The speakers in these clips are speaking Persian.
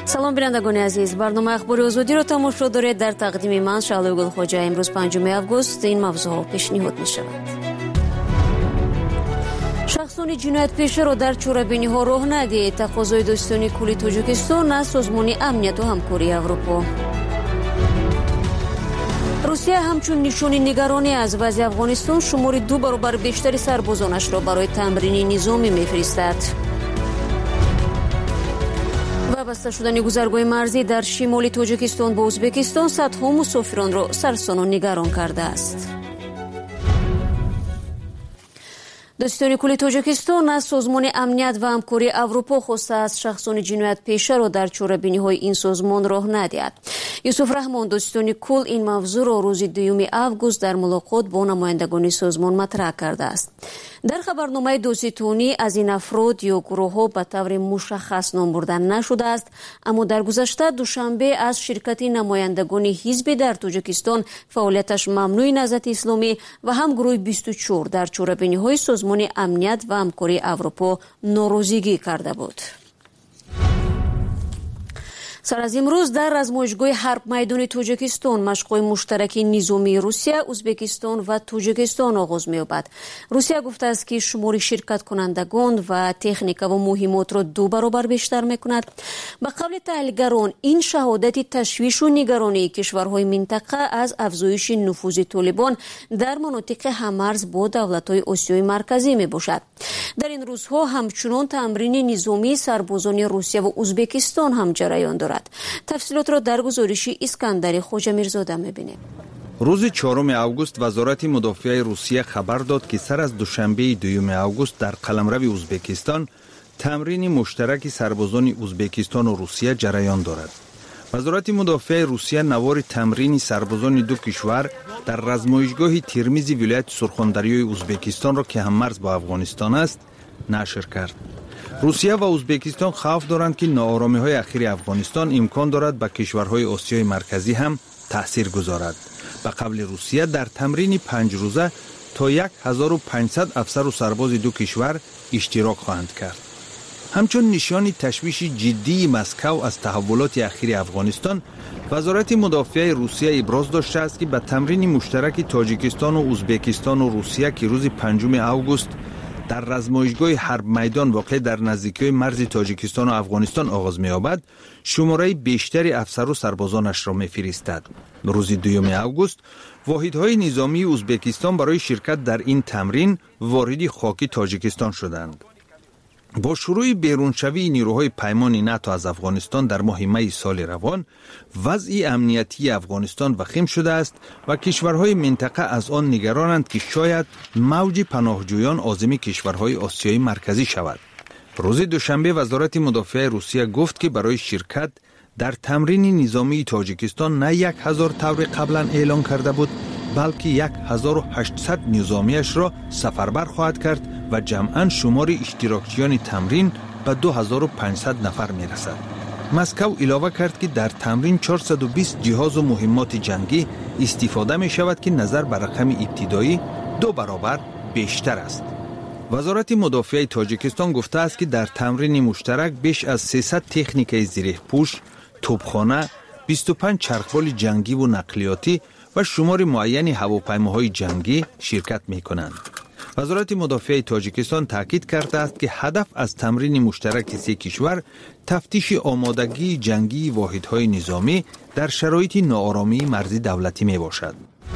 سلام بینندگان عزیز، برنامه اخبار آزادی را تماشا دارید. در تقدیم من شعله گلخواجه. امروز 5 آگوست این موضوع پیشنهاد می شود. شخصان جنایت پیشه را در چورابینی ها راه ندهید. تقاضای دوستانی کلی تاجیکستان از سازمان امنیت و همکاری اروپا. روسیه همچون نشانی نگرانی از وضع افغانستان شماری 2 برابر بیشتر سربازانش را برای تمرین نظامی میفرستد. وابسته شدن گذرگاه مرزی در شمال تاجیکستان با ازبکستان صدها مسافران را سرسام و نگران کرده است. دستان کل تاجیکستان از سازمان امنیت و همکاری اروپا خواسته از شخصان جنایت پیشه را در چورابینی های این سازمان راه ندهد. یوسف رحمان دستان کل این موضوع را روز 2 آگوست در ملاقات با نمایندگان سازمان مطرح کرده است. در خبرنامه دوستانی از این افراد یا گروه ها به طور مشخص نام برده نشده است، اما در گذشته دوشنبه از شرکت نمایندگان حزب در تاجیکستان فعالیتش ممنوع نهضت اسلامی و هم گروه 24 در چورابینی های سازمان امنیت و همکاری اروپا ناراضگی کرده بود. سر از امروز در رزمایشگاه حرب میدان تاجیکستان مشق‌های مشترک نظامی روسیه، ازبکستان و تاجیکستان آغاز می‌یابد. روسیه گفته است که شمار شرکت کنندگان و تکنیک و مهمات را 2 برابر بیشتر می‌کند. به قول تحلیلگران این شهادت تشویش و نگرانی کشورهای منطقه از افزایش نفوذ طالبان در مناطق هم‌مرز با دولت‌های آسیای مرکزی میباشد. در این روزها همچنان تمرین نظامی سربازان روسیه و ازبکستان هم جریان دارد. تفصیلات را در گزارش اسکندر خوجه میرزاده می‌بینیم. روز 4 آگوست وزارت مدافع روسیه خبر داد که سر از دوشنبه 2 آگوست در قلمرو ازبکستان تمرین مشترک سربازان ازبکستان و روسیه جریان دارد. وزارت مدافع روسیه نوار تمرین سربازان 2 کشور در رزمایشگاه ترمیز ولایت سرخاندریای ازبکستان را که هم‌مرز با افغانستان است نشر کرد. روسیه و ازبکستان خوف دارند که ناآرامی‌های اخیر افغانستان امکان دارد به کشورهای آسیای مرکزی هم تأثیر گذارد. به قول روسیه در تمرین 5 روزه تا 1500 افسر و سرباز 2 کشور اشتراک خواهند کرد. همچون نشان تشویش جدی مسکو از تحولات اخیر افغانستان، وزارت مدافع روسیه ابراز داشته است که به تمرین مشترک تاجیکستان و ازبکستان و روسیه که روز 5 آگوست در رزمایشگاه حرب میدان واقع در نزدیکی مرز تاجیکستان و افغانستان آغاز می‌یابد، شماره بیشتری افسر و سربازانش را می‌فرستد. روز 2 آگوست واحدهای نظامی ازبکستان برای شرکت در این تمرین وارد خاک تاجیکستان شدند. با شروع بیرونشوی نیروهای پیمان ناتو از افغانستان در ماه می سال روان، وضع امنیتی افغانستان وخیم شده است و کشورهای منطقه از آن نگرانند که شاید موج پناهجویان عازم کشورهای آسیای مرکزی شود. روز دوشنبه وزارت مدافع روسیه گفت که برای شرکت در تمرین نظامی تاجیکستان نه 1000 طور قبلا اعلان کرده بود، بلکه 1800 نظامیش را سفربر خواهد کرد و جمعاً شمار اشتراکچیان تمرین به 2500 نفر می رسد. مسکو علاوه کرد که در تمرین 420 جهاز و مهمات جنگی استفاده می شود که نظر بر رقم ابتدایی 2 برابر بیشتر است. وزارت مدافع تاجیکستان گفته است که در تمرین مشترک بیش از 300 تکنیک زره پوش، توپخانه، 25 چرخبال جنگی و نقلیاتی و شمار معینی هواپیماهای جنگی شرکت می کنند. وزارت مدافع تاجیکستان تاکید کرده است که هدف از تمرین مشترک 3 کشور تفتیش آمادگی جنگی واحدهای نظامی در شرایط ناآرامی مرزی دولتی می باشد.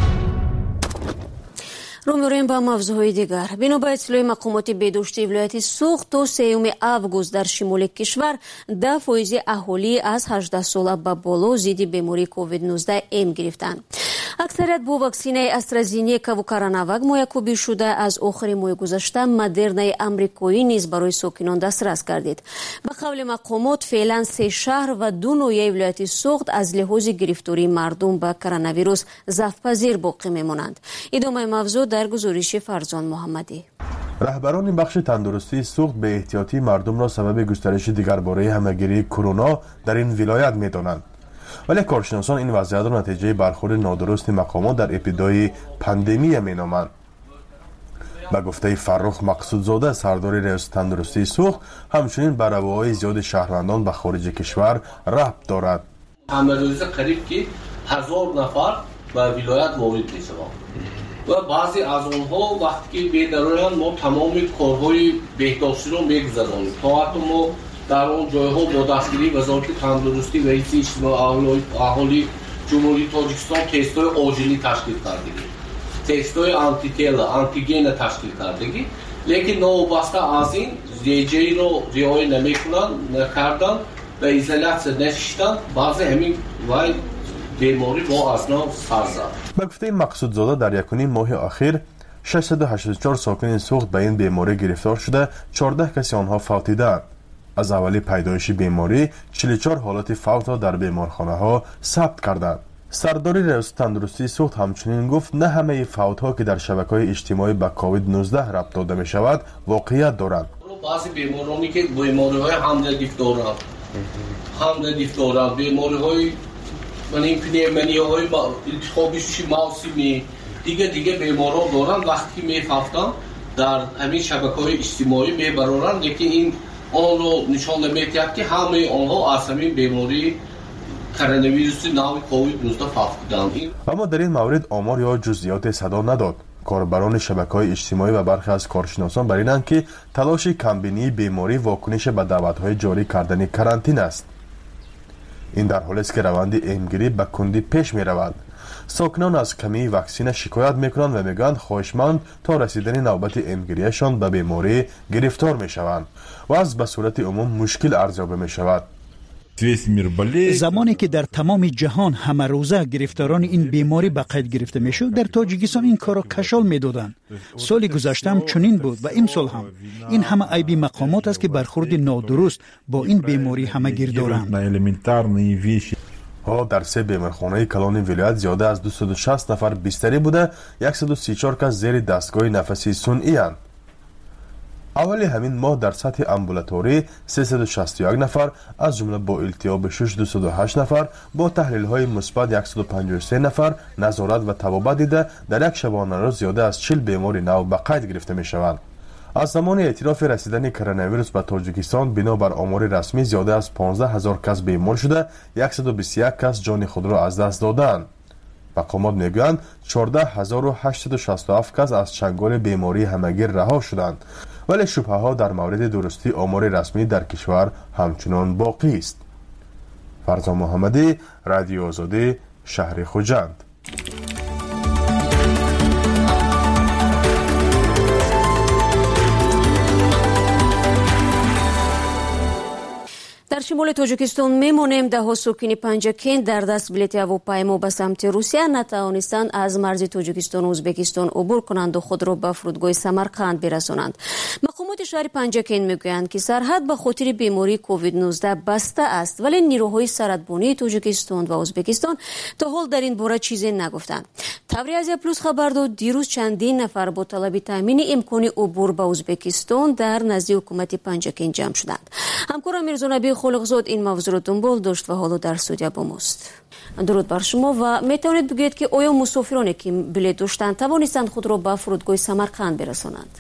رو می‌رویم با موضوعهای دیگر. بنا به اطلاع مقامات بهداشتی ولایت سوخت تا 3 آگوست در شمال کشور 10% اهالی از 18 ساله به بالا ضد بیماری کووید 19 ایم گرفتند. اکثریت با واکسینه استرازینیکا و کوروناواک مایکوبی شده. از آخر ماه گذشته مدرنای آمریکایی نیز برای ساکنان دسترس گردید. به قول مقامات فعلا 3 شهر و 2 ناحیه ولایت سوخت از لحاظ گرفتاری مردم به کرونا ویروس ضعف‌پذیر باقی میمانند. ادامه موضوع در گزارش فرزان محمدی. رهبران بخش تندرستی سوخت به احتیاطی مردم را سبب گسترش دیگرباره همه‌گیری کرونا در این ولایت می‌دانند. ولی کارشناسان این وضعیت را نتیجه برخورد نادرست مقامات در ابتدای پاندمی می‌نامند. به گفته فرخ مقصودزاده سردار ریاست تندرستی سوخت همچنین به رواهای زیاد شهروندان به خارج کشور ربط دارد. همروزه قریب که 1000 نفر به ولایت وارد میشوند و بعضی از آنها وقتی که بی‌درایند ما تمام کارهای بهداشتی را میگذرانیم تا حتی ما در آن جایها با دستگیری وزارت تندرستی و رئیس اجتماعی اهالی جمهوری تاجیکستان تست‌های عاجلی تشکیل کردیم، تست‌های آنتیتل آنتیگن تشکیل کردیم، لیکن نوبسته از این رژه‌ای را رعایت نکردند و ایزولاسی نشستند. بعضی همین وای بیماری با اثنا سر زد. به گفته مقصودزاده در یکونیم ماه اخیر 684 ساکن سوخت به این بیماری گرفتار شده، 14 کسی آنها فوتیدند. از اولی پیدایش بیماری 44 حالات فوت را در بیمارخانه ها ثبت کردند. سردار ریاست تندرستی سوخت همچنین گفت نه همه فوت ها که در شبکه‌های اجتماعی به کووید 19 ربط داده می شود واقعیت دارند. بعضی بیمارانی که بیماری‌های حمله دارند، بیماری‌های پنیمونیاهای التهابی موسمی دیگه بیماران دارند، وقتی می‌فوتند در همین شبکه‌های اجتماعی میبرند، لیکن این آن رو نشان نمی‌دهد که همه آنها از همین بیماری کرونا ویروس نام کووید 19 فوتیدند. اما در این مورد آمار یا جزئیات صدا نداد. کاربران شبکه‌های اجتماعی و برخی از کارشناسان بر اینند که تلاش کمبینی بیماری واکنش به دعوت‌های جاری کردن کرانتین است. این در حالی است که روند ایمگیری به کندی پیش می رود. ساکنان از کمی واکسین شکایت میکنند و میگویند خواهشمند تا رسیدن نوبت ایمگیریشان به بیماری گرفتار می شوند و از به صورت عموم مشکل ارزیابی می شود. زمانی که در تمام جهان همه روزه گرفتاران این بیماری به قید گرفته میشد، در تاجیکستان این کارو کشال میدادند. سال گذشته هم چنین بود و امسال هم. این همه عیب مقامات است که برخورد نادرست با این بیماری همه گیر دارند. در 3 بیمارخانه کلان ولایت زیاده از 260 نفر بستری بوده، 134 کس زیر دستگاه نفسی صنعی اند. اولی همین ماه در سطح امبولاتوری 361 نفر از جمله با التیاب شش 208 نفر با تحلیل های مثبت 153 نفر نظارت و طبابت دیده در یک شبانه روز زیاده از 40 بیماری نو به قید گرفته می شوند. از زمان اعتراف رسیدن کرونا ویروس به تاجیکستان بنابر آمار رسمی زیاده از 15000 کس بیمار شده، 121 کس جان خود را از دست دادند. مقامات میگویند 14867 کس از چنگال بیماری همگیر رها شدند، ولی شبهه ها در مورد درستی آمار رسمی در کشور همچنان باقی است. فرزان محمدی، رادیو آزادی، شهر خوجند. در شمال تاجیکستان میمانیم. ده ساکن پنجکین در دست بلیط هواپیما به سمت روسیه نتوانستند از مرز تاجیکستان و ازبکستان عبور کنند و خود را به فرودگاه سمرقند برسانند. مقامات شهر پنجکین میگویند که سرحد به خاطر بیماری کووید 19 بسته است، ولی نیروهای سرحدبانی تاجیکستان و ازبکستان تا حال در این باره چیزی نگفتند. تبریزیا پلوس خبر داد دیروز چندین نفر با طلب تامین امکان عبور به ازبکستان در نزد حکومت پنجکین جمع شدند. همکارم میرزا نبی خلقزاد این موضوع را دنبال داشت و حالا در استودیو با ماست. درود بر شما و میتوانید بگویید که آیا مسافرانی که بلیط داشتند توانستند خود را به فرودگاه سمرقند برسانند؟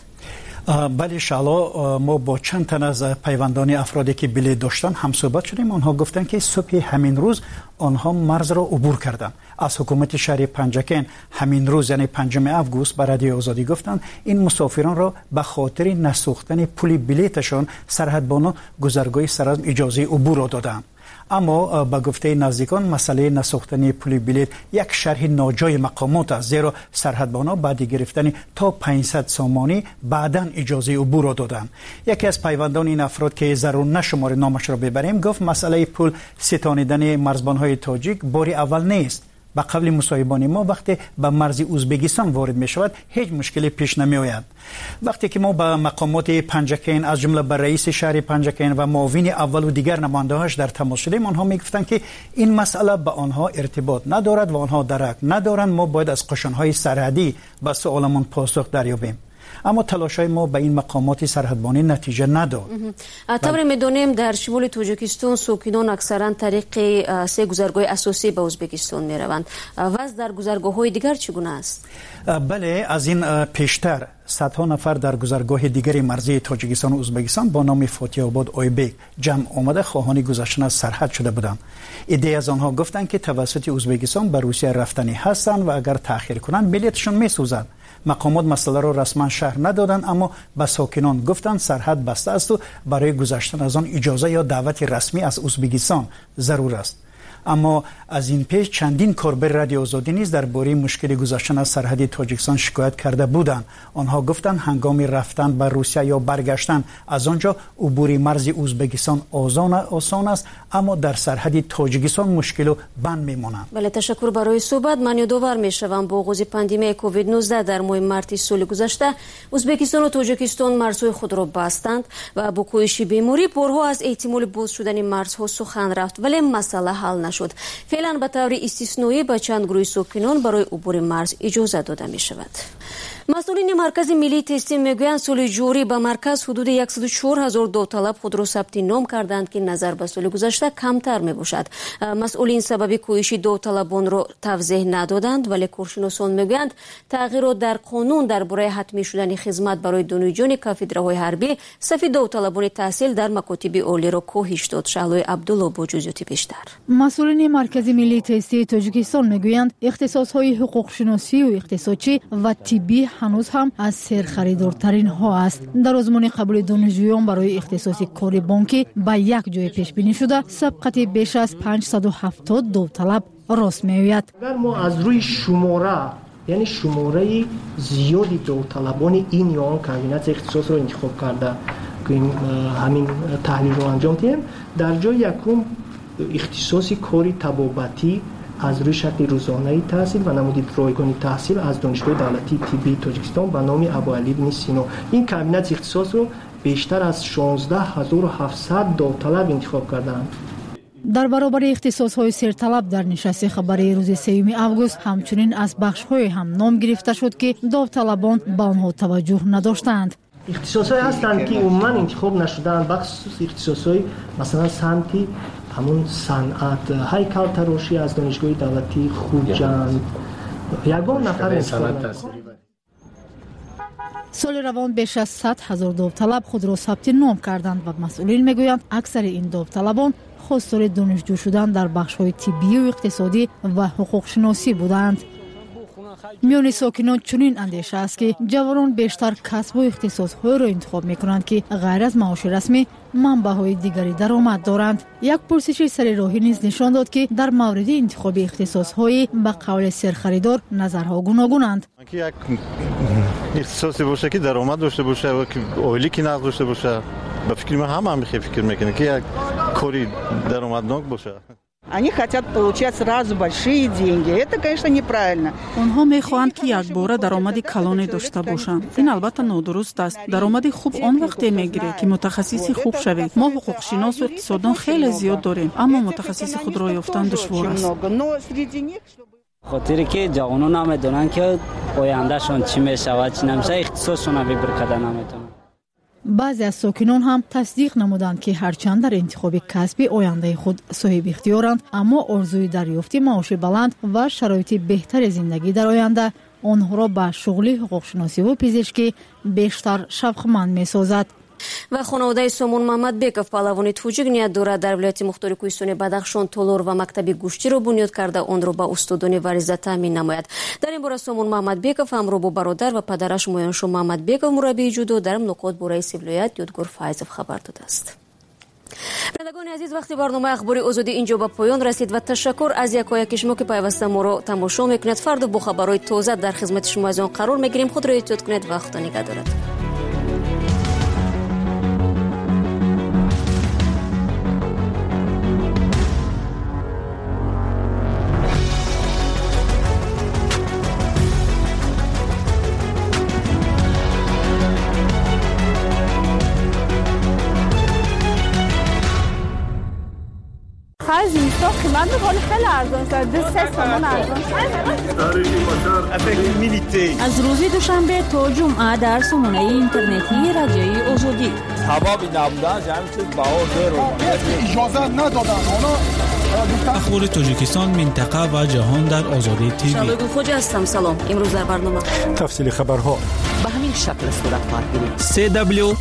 بله شالا، ما با چند تن از پیوندان افرادی که بلیط داشتن هم صحبت شدیم. آنها گفتند که صبح همین روز آنها مرز را عبور کردند. از حکومت شهر پنجکین همین روز یعنی 5 آگوست به رادیو آزادی گفتند این مسافران را به خاطر نسوختن پول بلیطشان سرحدبانان گذرگاه سرحد اجازه عبور را دادند. اما با گفته نزدیکان مسئله نسوختن پول بلیط یک شرح ناجای مقامات است، زیرا سرحدبانا بعد گرفتن تا 500 سامانی بعداً اجازه عبور را دادند. یکی از پیوندان این افراد که ضرور نشمار نامش را ببریم گفت مسئله پول ستانیدن مرزبانهای تاجیک بار اول نیست. با قبل مصاحبان ما وقتی به مرز ازبکستان وارد می شود هیچ مشکلی پیش نمی آید. وقتی که ما با مقامات پنجکین از جمله با رئیس شهر پنجکین و معاون اول و دیگر نماینده‌هاش در تماس شدیم، آنها می گفتند که این مسئله به آنها ارتباط ندارد و آنها درک ندارند. ما باید از قشن‌های سرحدی به سوالمان پاسخ دریابیم. اما تلاش‌های ما به این مقامات سرحدبانی نتیجه نداد. طبعا می‌دانیم در شمال تاجیکستان ساکنان اکثرا طریق 3 گذرگاه اساسی به ازبکستان می‌روند. وضع در گذرگاه‌های دیگر چگونه است؟ بله، از این پیشتر صدها نفر در گذرگاه دیگری مرزی تاجیکستان و ازبکستان با نام فاتح آباد آیبک جمع آمده خواهان گذشتن از سرحد شده بودند. عده‌ای از آنها گفتند که توسط ازبکستان به روسیه رفتنی هستند و اگر تأخیر کنند بلیطشون میسوزد. مقامات مسئله را رسما شرح ندادند، اما به ساکنان گفتند سرحد بسته است و برای گذشتن از آن اجازه یا دعوت رسمی از ازبکستان ضرور است. اما از این پیش چندین کاربر رادیو آزادی نیز درباره مشکل گذشتن از سرحد تاجیکستان شکایت کرده بودند. آنها گفتند هنگام رفتن به روسیه یا برگشتن از آنجا عبور مرز ازبکستان آسان است، اما در سرحد تاجیکستان مشکل و بند میمانند. بله، تشکر برای صحبت. من یادآور میشوم با آغاز پاندمی کووید 19 در ماه مارس سال گذشته ازبکستان و تاجیکستان مرزهای خود را بستند و با کاهش بیماری پرها از احتمال باز شدن مرزها سخن رفت، ولی مسئله حل نشد. فعلا به طور استثنایی به چند گروه ساکنان برای عبور مرز اجازه داده می شود. مسئولین مرکز ملی تستیم میگویند سال جاری به مرکز حدود 104,000 داوطلب خود را ثبت نام کردند که نظر به سال گذشته کمتر می باشد. مسئولین سبب کاهش داوطلبان را توضیح ندادند، ولی کارشناسان میگویند تغییرات در قانون درباره حتمی شدن خدمت برای دانشجویان کافدرهای حربی صف داوطلبان تحصیل در مکاتب عالی را کاهش داد. شعلای عبدالله با جزئیات بیشتر. مسئولین مرکز ملی تستی تاجیکستان میگویند اختصاص‌های حقوق شناسی و اقتصادی و طبی هنوز هم از سرخریدارترین ها است. در آزمون قبول دانشجویان برای اختصاص کار بانکی به یک جای پیش بینی شده سبقت بیش از 570 داوطلب راست میآید. اگر ما از روی شماره، یعنی شماره زیادی داوطلبان این یا آن کابینت اختصاص را انتخاب کرده که همین تحلیل رو انجام دهیم، در جای یکم اختصاص کاری طبابتی از روی شکل روزانه تحصیل و نمود رایگان تحصیل از دانشگاه دولتی طبی تاجیکستان به نام ابوعلی بن سینا، این کابینت اختصاص رو بیشتر از 16,700 داوطلب انتخاب کردند. در برابر اختصاص‌های سرطلب در نشست خبری روز 3 اوگوست همچنین از بخش‌های هم نام گرفته شد که داوطلبان به آنها توجه نداشتند. اختصاص‌های هستند که عموما انتخاب نشدند، بخصوص اختصاص‌های مثلا سمتی همون صنعت، هیکل تراشی از دانشگاه دولتی خوجند، یگان نفر انتخاب. سال روان بیش از 100,000 داوطلب خود را ثبت نام کردند و مسئولین میگویند اکثر این داوطلبان خواستار دانشجو شدن در بخش‌های طبی و اقتصادی و حقوق شناسی بودند. میان ساکنان چنین اندیشه است که جوانان بیشتر کسب و اختصاص‌های را انتخاب می‌کنند که غیر از معاش رسمی منبع‌های دیگری درآمد دارند. یک پرسش سر راهی نیز نشان داد که در مورد انتخاب اختصاص‌های به قول سرخریدار نظرها گوناگونند. یک اختصاصی باشه که درآمد داشته باشه و که عالی که نقد داشته باشه، به فکر من هم فکر می‌کنه که یک کاری درآمدناک باشه. Они хотят получать сразу большие деньги. Это, конечно, неправильно. آنها می‌خواهند که یک بار درآمد کلانی داشته باشند. این البته نادرست است. درآمد خوب آن وقتی می‌گیره که متخصص خوب شوید. ما حقوق شناس و اقتصاددان خیلی زیاد داریم، اما متخصص خود را یافتن دشوار است. خاطری که جوانان نمی‌دونن که آیندهشان چی می‌شود، چی نمی‌شه، اختصاصشون رو ببرکده نمی‌تونن. بعضی از ساکنان هم تصدیق نمودند که هرچند در انتخاب کسبی آینده خود صاحب اختیارند، اما آرزوی دریافت معاش بلند و شرایط بهتر زندگی در آینده آنها را به شغل حقوق شناسی و پزشکی بیشتر شوقمند می‌سازد. و خانواده سامون محمد بیکов پهلوانی توجیک نیت دارد در ولایت مختار کوهستانی بدخشان تالار و مکتب گوشتی را بنیاد کرده آن را به استادان وریزه تامین نماید. در این باره سامون محمد بیکов همراه با برادر و پدرش مویانشو محمد بیکov مربی جودو در ملاقات با رئیس ولایت یادگار فایزов خبر داده است. بینندگان عزیز، وقتی برنامه اخباری آزادی اینجا به پایان رسید و تشکر از یکایک شما که پیوسته ما را تماشا میکنید. فردا با خبرهای تازه در خدمت شما از آن قرار میگیریم. خود را احتیاط کنید و خدا نگهدارت. آخر زمستان قیمت ولی خیلی ارزان شد. 3 تومان ارزان شد. از روز دوشنبه تا جمعه در سامانه اینترنتی رادیوی آزادی. حبابی نبودن جمعی چیز بهار اجازه ندادن. اخبار تاجیکستان، منطقه و جهان در آزادی تیوی. شبگو خوجا هستم. سلام. امروز در برنامه تفصیل خبرها به همین شکل صورت خواهد گرفت.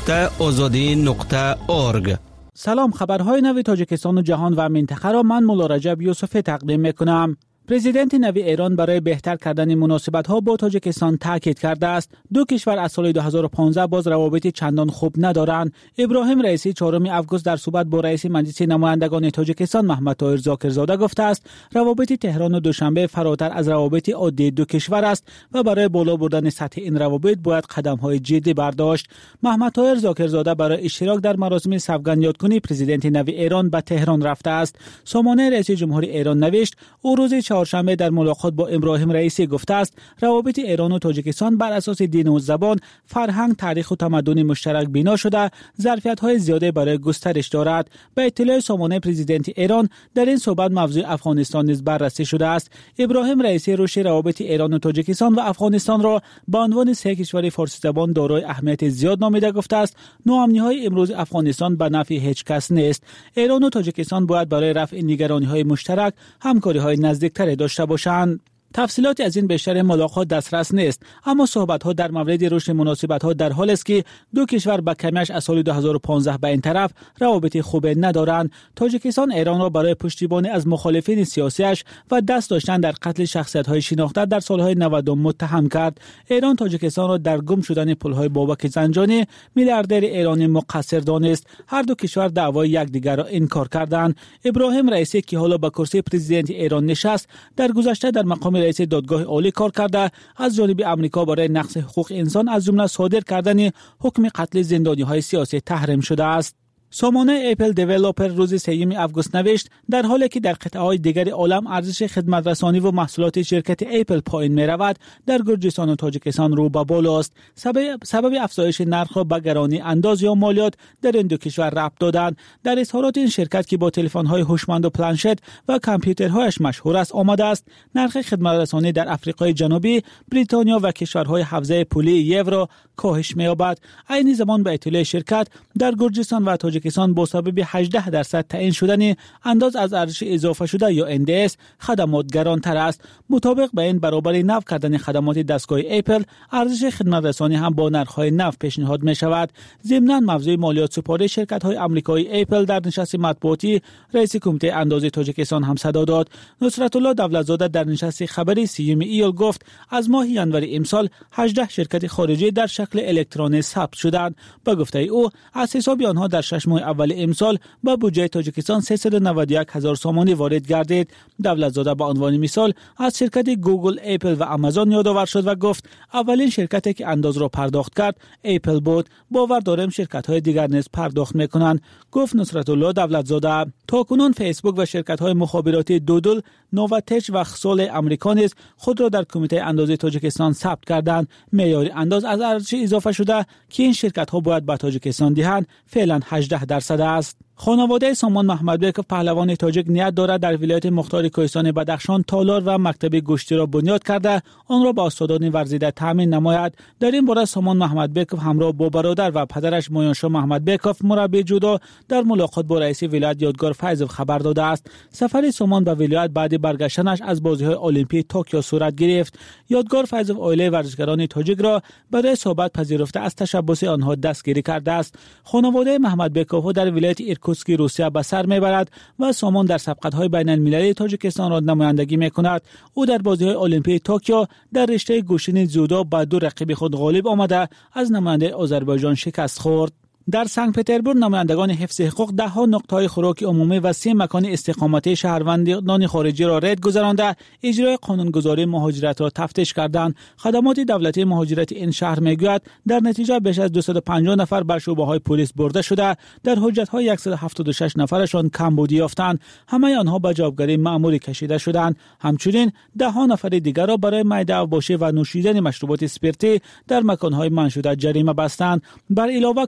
www.azadi.org. سلام، خبرهای نو تاجیکستان و جهان و منطقه را من مولا رجب یوسفی تقدیم میکنم. پرزیدنت نوی ایران برای بهتر کردن مناسبت‌ها با تاجیکستان تاکید کرده است دو کشور از سال 2015 باز روابط چندان خوب ندارند. ابراهیم رئیسی 4 آگوست در صحبت با رئیس مجلس نمایندگان تاجیکستان محمد طاهر ذاکرزاده گفته است روابط تهران و دوشنبه فراتر از روابط عادی دو کشور است و برای بالا بردن سطح این روابط باید قدم‌های جدی برداشت. محمد طاهر ذاکرزاده برای اشتراک در مراسم سوگند یادکنی پرزیدنت نوی ایران به تهران رفته است. سامانه رئیس جمهوری ایران نوشت او روز چهارشنبه در ملاقات با ابراهیم رئیسی گفته است روابط ایران و تاجیکستان بر اساس دین و زبان، فرهنگ، تاریخ و تمدن مشترک بنا شده ظرفیت‌های زیاده برای گسترش دارد. به اطلاع سامانه پرزیدنت ایران در این صحبت موضوع افغانستان نیز بررسی شده است. ابراهیم رئیسی رشد روابط ایران و تاجیکستان و افغانستان را به عنوان سه کشور فارسی زبان دارای اهمیت زیاد نامیده گفته است ناامنی‌های امروز افغانستان به نفع هیچ کس نیست. ایران و تاجیکستان باید برای رفع نگرانی‌های مشترک همکاری‌های نزدیکتر داشته باشند. تفصیلاتی از این بیشتر ملاقات دسترس نیست، اما صحبت‌ها در مورد رشد مناسبت‌ها در حال است که دو کشور با کمیش از سال 2015 به این طرف روابط خوب ندارند. تاجیکستان ایران را برای پشتیبانی از مخالفین سیاسیش و دست داشتن در قتل شخصیت‌های شناخته در سال‌های 90 متهم کرد. ایران تاجیکستان را در گم شدن پل‌های بابک زنجانی میلیاردر ایرانی مقصر دانست. هر دو کشور دعوای یکدیگر را انکار کردند. ابراهیم رئیسی که حالا به کرسی پرزیدنت ایران نشست، در گذشته در مقام رئیس دادگاه عالی کار کرده از جانب آمریکا برای نقض حقوق انسان از جمله صادر کردن حکم قتل زندانی‌های سیاسی تحریم شده است. سامانه اپل دیولپر روز 3 آگوست نوشت در حالی که در قطعه‌های دیگر عالم ارزش خدمات رسانی و محصولات شرکت اپل پایین می‌رود، در گرجستان و تاجیکستان رو به بالا است. سبب افزایش نرخ را به گرانی انداز یا مالیات در این دو کشور ربط دادند. در اظهارات این شرکت که با تلفن‌های هوشمند و پلنشت و کامپیوترهایش مشهور است آمده است نرخ خدمات رسانی در آفریقای جنوبی، بریتانیا و کشورهای حوزه پولی یورو کاهش می‌یابد. عین زمان به اطلاع شرکت در گرجستان و تاجیکستان با سبب 18% تعیین شدن انداز از ارزش اضافه شده یا NDS خدمات گرانتر است. مطابق با این برابر نو کردن خدمات دستگاه اپل ارزش خدمات رسانی هم با نرخ‌های نو پیشنهاد می شود. ضمناً موضوع مالیات سپاری شرکت‌های آمریکایی اپل در نشست مطبوعاتی رئیس کمیته اندازه تاجیکستان هم صدا داد. نصرت الله دولتزاده در نشست خبری 3 ایول گفت از ماه ینور امسال 18 شرکت خارجی در شکل الکترونیکی ثبت شدند. با گفته او از حساب آنها در 6 ماه اول امسال با بودجه تاجیکستان 391,000 سامانی وارد گردید. دولتزاده به عنوان مثال از شرکت گوگل، اپل و آمازون یادآور شد و گفت اولین شرکتی که انداز را پرداخت کرد اپل بود. باور دارم شرکت‌های دیگر نیز پرداخت می‌کنند، گفت نصرت الله دولتزاده. تاکنون فیسبوک و شرکت‌های مخابراتی دودل، نواتچ و خسول آمریکا نیز خود را در کمیته اندازه تاجیکستان ثبت کردند. معیار انداز از ارزش اضافه شده که این شرکت‌ها باید به تاجیکستان دهند فعلا 18% است. خانواده سامان محمدبکوف پهلوان تاجیک نیت دارد در ولایت مختار کوهستان بدخشان تالار و مکتب گشتی را بنیاد کرده آن را با استادان ورزیده تامین نماید. در این باره سامان محمدبکوف همراه با برادر و پدرش مویانشاه محمدبکوف مربی جودو در ملاقات با رئیس ولایت یادگار فیض خبر داده است. سفر سامان به ولایت بعد برگشتنش از بازی‌های المپیک توکیو صورت گرفت. یادگار فیض عائله ورزشکاران تاجیک را برای صحبت پذیرفته از تشبث آنها دستگیری کرده است. خانواده محمدبکوف در ولایت ایرکوتسک روسیه به سر میبرد و سامان در سبقت‌های بین‌المللی تاجیکستان را نمایندگی می‌کند. او در بازی‌های المپیک توکیو در رشته گوشین جودو با دو رقیب خود غالب آمده از نماینده آذربایجان شکست خورد. در سنت پترزبورگ نمایندگان حفظ حقوق 10 نقطه‌های خوراک عمومی و 3 مکان استقامتی شهروندان خارجی را رد گذرانده اجرای قانونگذاری مهاجرت را تفتیش کردند. خدمات دولتی مهاجرت این شهر میگوید در نتیجه بیش از 250 نفر بر شعبه‌های پلیس برده شده، در حجت‌های 176 نفرشان کمبودی یافتند. همه آنها به جوابگری مأموری کشیده شدند. همچنین 10 نفر دیگر را برای میده اوباشی و نوشیدن مشروبات اسپریتی در مکان‌های منع شده جریمه بستند. بر علاوه کارمندان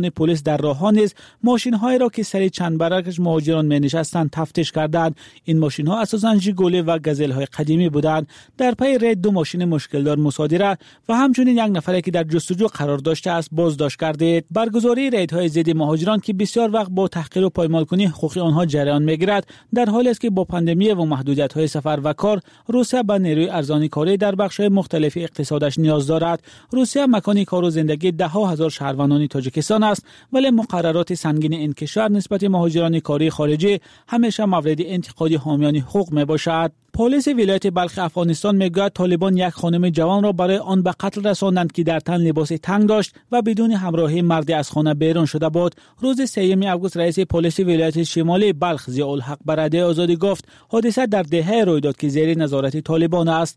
نمایندگان پلیس در راه‌ها نیز ماشین‌های را که سر چند برکش مهاجران می‌نشستند تفتیش کردند. این ماشین‌ها اساساً ژیگوله و گازل‌های قدیمی بودند. در پی رید 2 ماشین مشکلدار مصادره و همچنین یک نفر که در جستجو قرار داشته است بازداشت گردید. برگزاری ریدهای ضد مهاجران که بسیار وقت با تحقیر و پایمال‌کنی حقوق آنها جریان می‌گیرد، در حالی است که با پاندمی و محدودیت‌های سفر و کار روسیه به نیروی ارزانی کاری در بخش‌های مختلف اقتصادش نیاز دارد. روسیه مکان کار و زندگی ده‌ها هزار شهروندان تاجیکستان است، ولی مقررات سنگین این کشور نسبت مهاجران کاری خارجی همیشه مورد انتقاد حامیان حقوق میباشد. پلیس ولایت بلخ افغانستان میگوید طالبان یک خانم جوان را برای آن به قتل رساندند که در تن لباس تنگ داشت و بدون همراهی مردی از خانه بیرون شده بود. روز 3 آگوست رئیس پلیس ولایت شمالی بلخ ضیاءالحق به رادیو آزادی گفت حادثه در دهه روی داد که زیر نظارت طالبان است.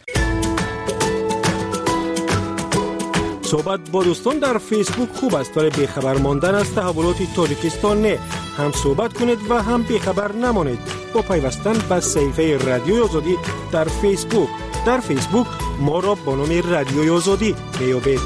صحبت با دوستان در فیسبوک خوب است، ولی بیخبر ماندن از تحولات تاجیکستان نه. هم صحبت کنید و هم بیخبر نمانید با پیوستن به صفحه رادیوی آزادی در فیسبوک. در فیسبوک ما را با نام رادیوی آزادی میابید.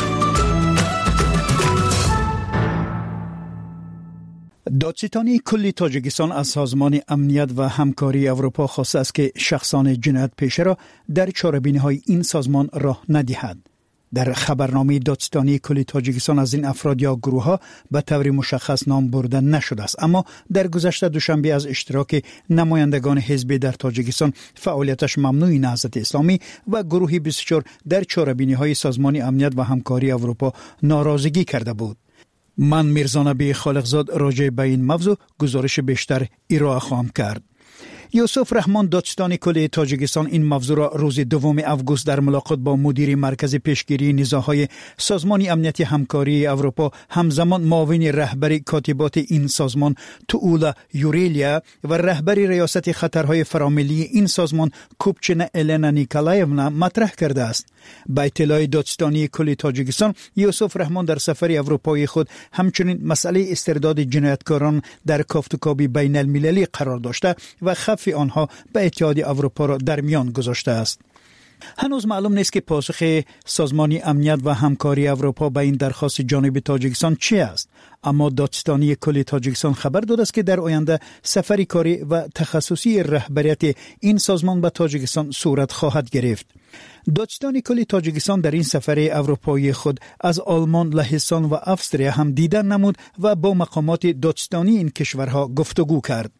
دادستانی کل تاجیکستان از سازمان امنیت و همکاری اروپا خواسته است که شخصان جنایت پیشه را در چاره‌بینی‌های این سازمان راه ندهد. در خبرنامه دادستانی کل تاجیکستان از این افراد یا گروه ها به طور مشخص نام برده نشده است، اما در گذشته دوشنبه از اشتراک نمایندگان حزبی در تاجیکستان فعالیتش ممنوع نهضت اسلامی و گروه 24 در چاره‌بینی‌های سازمان امنیت و همکاری اروپا ناراضگی کرده بود. من میرزا نبی خالقزاد راجع به این موضوع گزارش بیشتر ارائه خواهم کرد. یوسف رحمان دادستان کل تاجیکستان این موضوع را روز 2 آگوست در ملاقات با مدیر مرکز پیشگیری نزاع‌های سازمان امنیت همکاری اروپا همزمان معاون رهبر کاتبات این سازمان توولا یوریلیا و رهبر ریاست خطرهای فراملی این سازمان کوپچنا النا نیکولایونا مطرح کرده است. با اطلاع دادستانی کل تاجیکستان یوسف رحمان در سفر اروپایی خود همچنین مسئله استرداد جنایتکاران در کافتوکابی بین المللی قرار داشته و خف آنها به اتحاد اروپا را در میان گذاشته است. هنوز معلوم نیست که پاسخ سازمان امنیت و همکاری اروپا به این درخواست جانب تاجیکستان چی است، اما دادستانی کل تاجیکستان خبر داده است که در آینده سفری کاری و تخصصی رهبریت این سازمان به تاجیکستان صورت خواهد گرفت. دادستانی کل تاجیکستان در این سفر اروپایی خود از آلمان، لهستان و استرالیا هم دیدن نمود و با مقامات دادستانی این کشورها گفتگو کرد.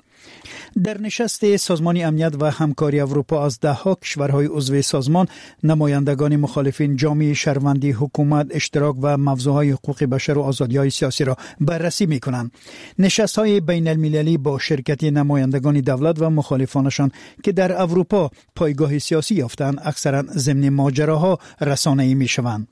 در نشست سازمان امنیت و همکاری اروپا از 10 کشورهای عضو سازمان نمایندگان مخالفین جامعه شهروندی، حکومت، اشتراک و موضوعهای حقوق بشر و آزادی‌های سیاسی را بررسی می‌کنند. نشست‌های بین المللی با شرکت نمایندگان دولت و مخالفانشان که در اروپا پایگاه سیاسی یافتند اکثرا ضمن ماجراها رسانه‌ای می‌شوند.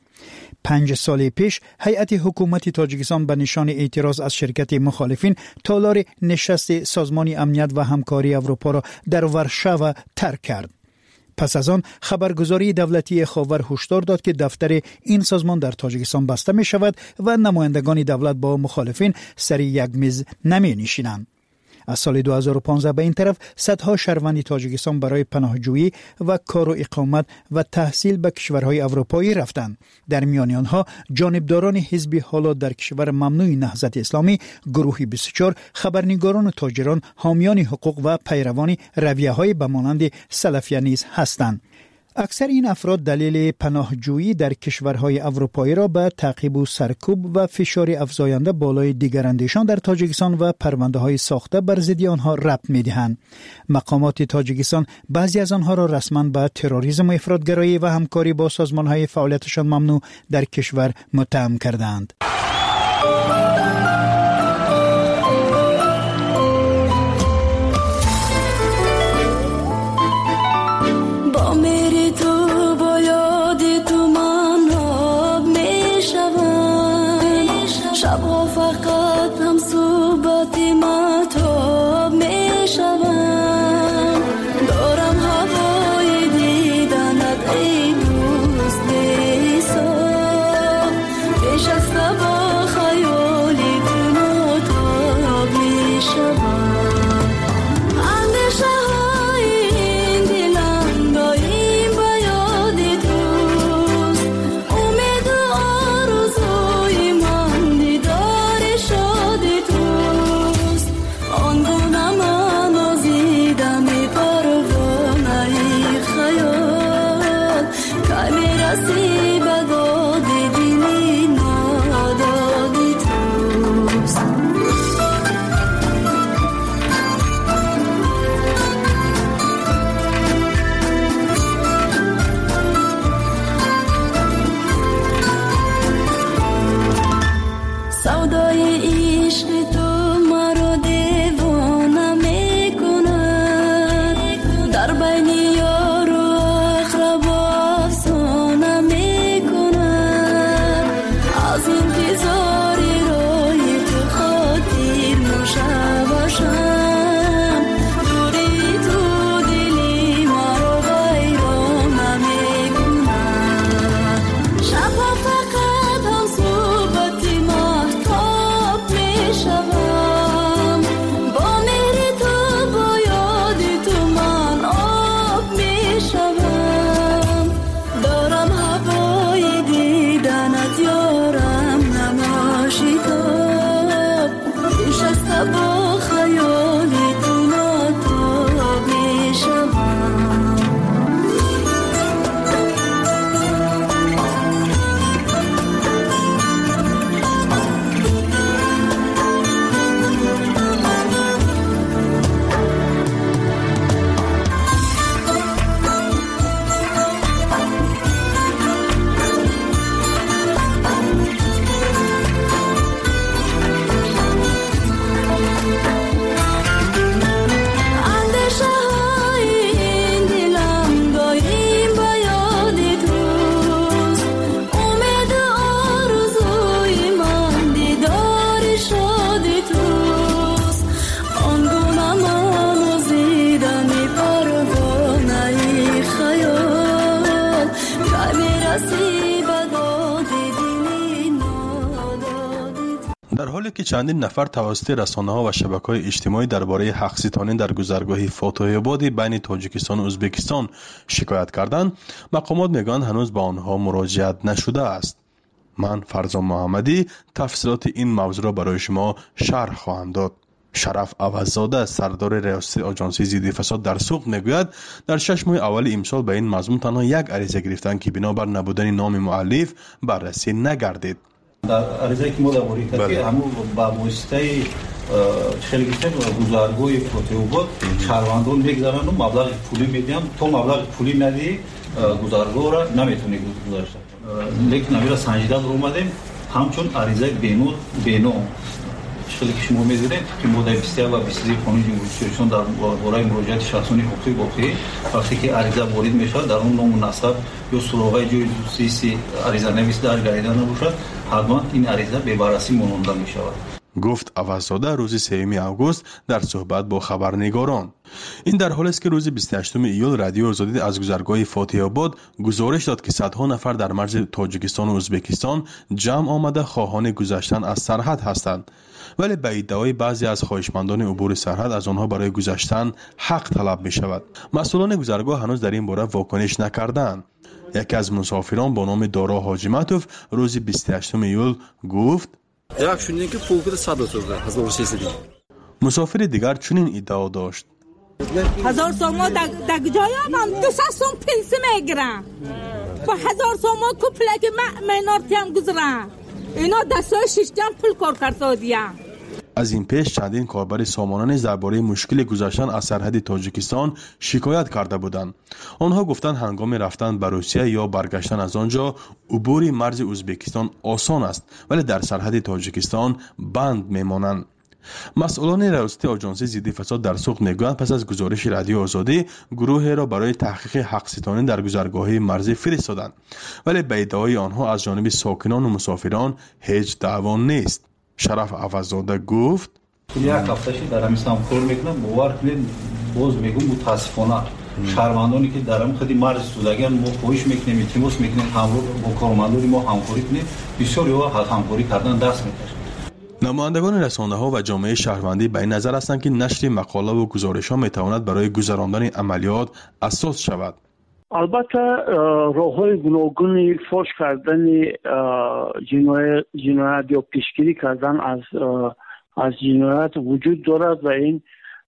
5 سال پیش هیئت حکومت تاجیکستان به نشان اعتراض از شرکت مخالفین تالار نشست سازمان امنیت و همکاری اروپا را در ورشاو ترک کرد. پس از آن خبرگزاری دولتی خاور هشدار داد که دفتر این سازمان در تاجیکستان بسته می شود و نمایندگان دولت با مخالفین سر یک میز نمی نشینند. از سال 2015 به این طرف صدها شهروند تاجیکستان برای پناهجویی و کار و اقامت و تحصیل به کشورهای اروپایی رفتند. در میان آنها جانبداران حزب حالات در کشور ممنوع نهضت اسلامی، گروه 24، خبرنگاران و تاجران، حامیان حقوق و پیروان رویه‌های به مانند سلفیه نیز هستند. اکثر این افراد دلیل پناهجویی در کشورهای اروپایی را به تعقیب و سرکوب و فشار افزاینده بالای دیگر اندیشان در تاجیکستان و پرونده‌های ساخته بر ضد آنها ربط می‌دهند. مقامات تاجیکستان بعضی از آنها را رسما به تروریسم و افراطگرایی و همکاری با سازمان‌های فعالیتشان ممنوع در کشور متهم کردند. شبها فقط هم صحبت مهتاب می شوم، دارم هوای دیدنت ای دوست نیسا پیش از حالی که چندین نفر توسط رسانه‌ها و شبکه‌های اجتماعی درباره حق‌ستانی در گذرگاه فاتح‌آباد بین تاجیکستان و ازبکستان شکایت کردند، مقامات میگویند هنوز به آنها مراجعت نشده است. من فرزان محمدی تفصیلات این موضوع را برای شما شرح خواهم داد. شرف عوضزاده سردار ریاست آژانس ضد فساد در سوق میگوید در 6 ماه اول امسال به این مضمون تنها یک عریضه گرفتند که بنابر نبودن نام مؤلف بررسی نگردید. در عریضه که ما درباره کردیم همون با واسطه خیلی بیشتر گزارگوی فاتح‌آباد شهروندان میگذارن و مبلغ پولی میدیم، تو مبلغ پولی ندی گزارگو را نمیتونی گزارش. لیکن نمیره سنجیده اومدیم همچون عریضه بینو خیلی که شما می‌دونید که ماده 23 و 23 قانون جمهوری اسلامی در باره مراجعات شخصانی حقوقی وقتی که عریضه وارد میشه در اون نام و نسب یا سراغ جای خصوصی عریضه نویس در گریده نباشد، حتما این عریضه به بررسی مانده می‌شود. گفت عوضزاده روز 3 آگوست در صحبت با خبرنگاران. این در حالی است که روز 28 ایول رادیو آزادی از گذرگاه فاتح‌آباد گزارش داد که صدها نفر در مرز تاجیکستان و ازبکستان جمع آمده خواهان گذشتن از سرحد هستند، ولی به ادعای بعضی از خواهشمندان عبور سرحد از آنها برای گذشتن حق طلب می شود. مسئولان گذرگاه هنوز در این باره واکنش نکردند. یکی از مسافران با نام دارا حاجیمتوف روز 28 ایول گفت مسافر دیگر چنین ادعا داشت: 1000 سوم در جای من 200 سوم پنسه میگیرم با 1000 سوم کپلک منارتیم گذرم اینا دستای ششتیم پول کار کردیم. از این پیش چندین کاربر سامانه درباره مشکل گذشتن از سرحد تاجیکستان شکایت کرده بودند. آنها گفتند هنگام رفتن به روسیه یا برگشتن از آنجا عبور مرز ازبکستان آسان است، ولی در سرحد تاجیکستان بند میمانند. مسئولان ریاست آژانس ضد فساد در سوق میگویند پس از گزارش رادیو آزادی گروه را برای تحقیق حق‌ستانی در گذرگاه مرزی فرستادند، ولی به ادعای آنها از جانب ساکنان و مسافران هیچ دعوا نیست. شرف عوضزاده گفت: یک هفته‌ای در همین کار میکنم، باور کنید باز میگم متاسفانه شهروندانی که در هم خدی مرز سوداگان ما پویش میکنیم، تیموس میکنیم، همراه با کارمندان ما همکاری کنیم، بسیاری وقت همکاری کردن دست میکشیم. نمایندگان رسانه‌ها و جامعه شهروندی به این نظر هستند که نشر مقاله و گزارش‌ها میتواند برای گذراندن عملیات اساس شود. البته راه‌های گوناگون فاش کردن جنایت یا پیشگیری کردن از جنایت وجود دارد و این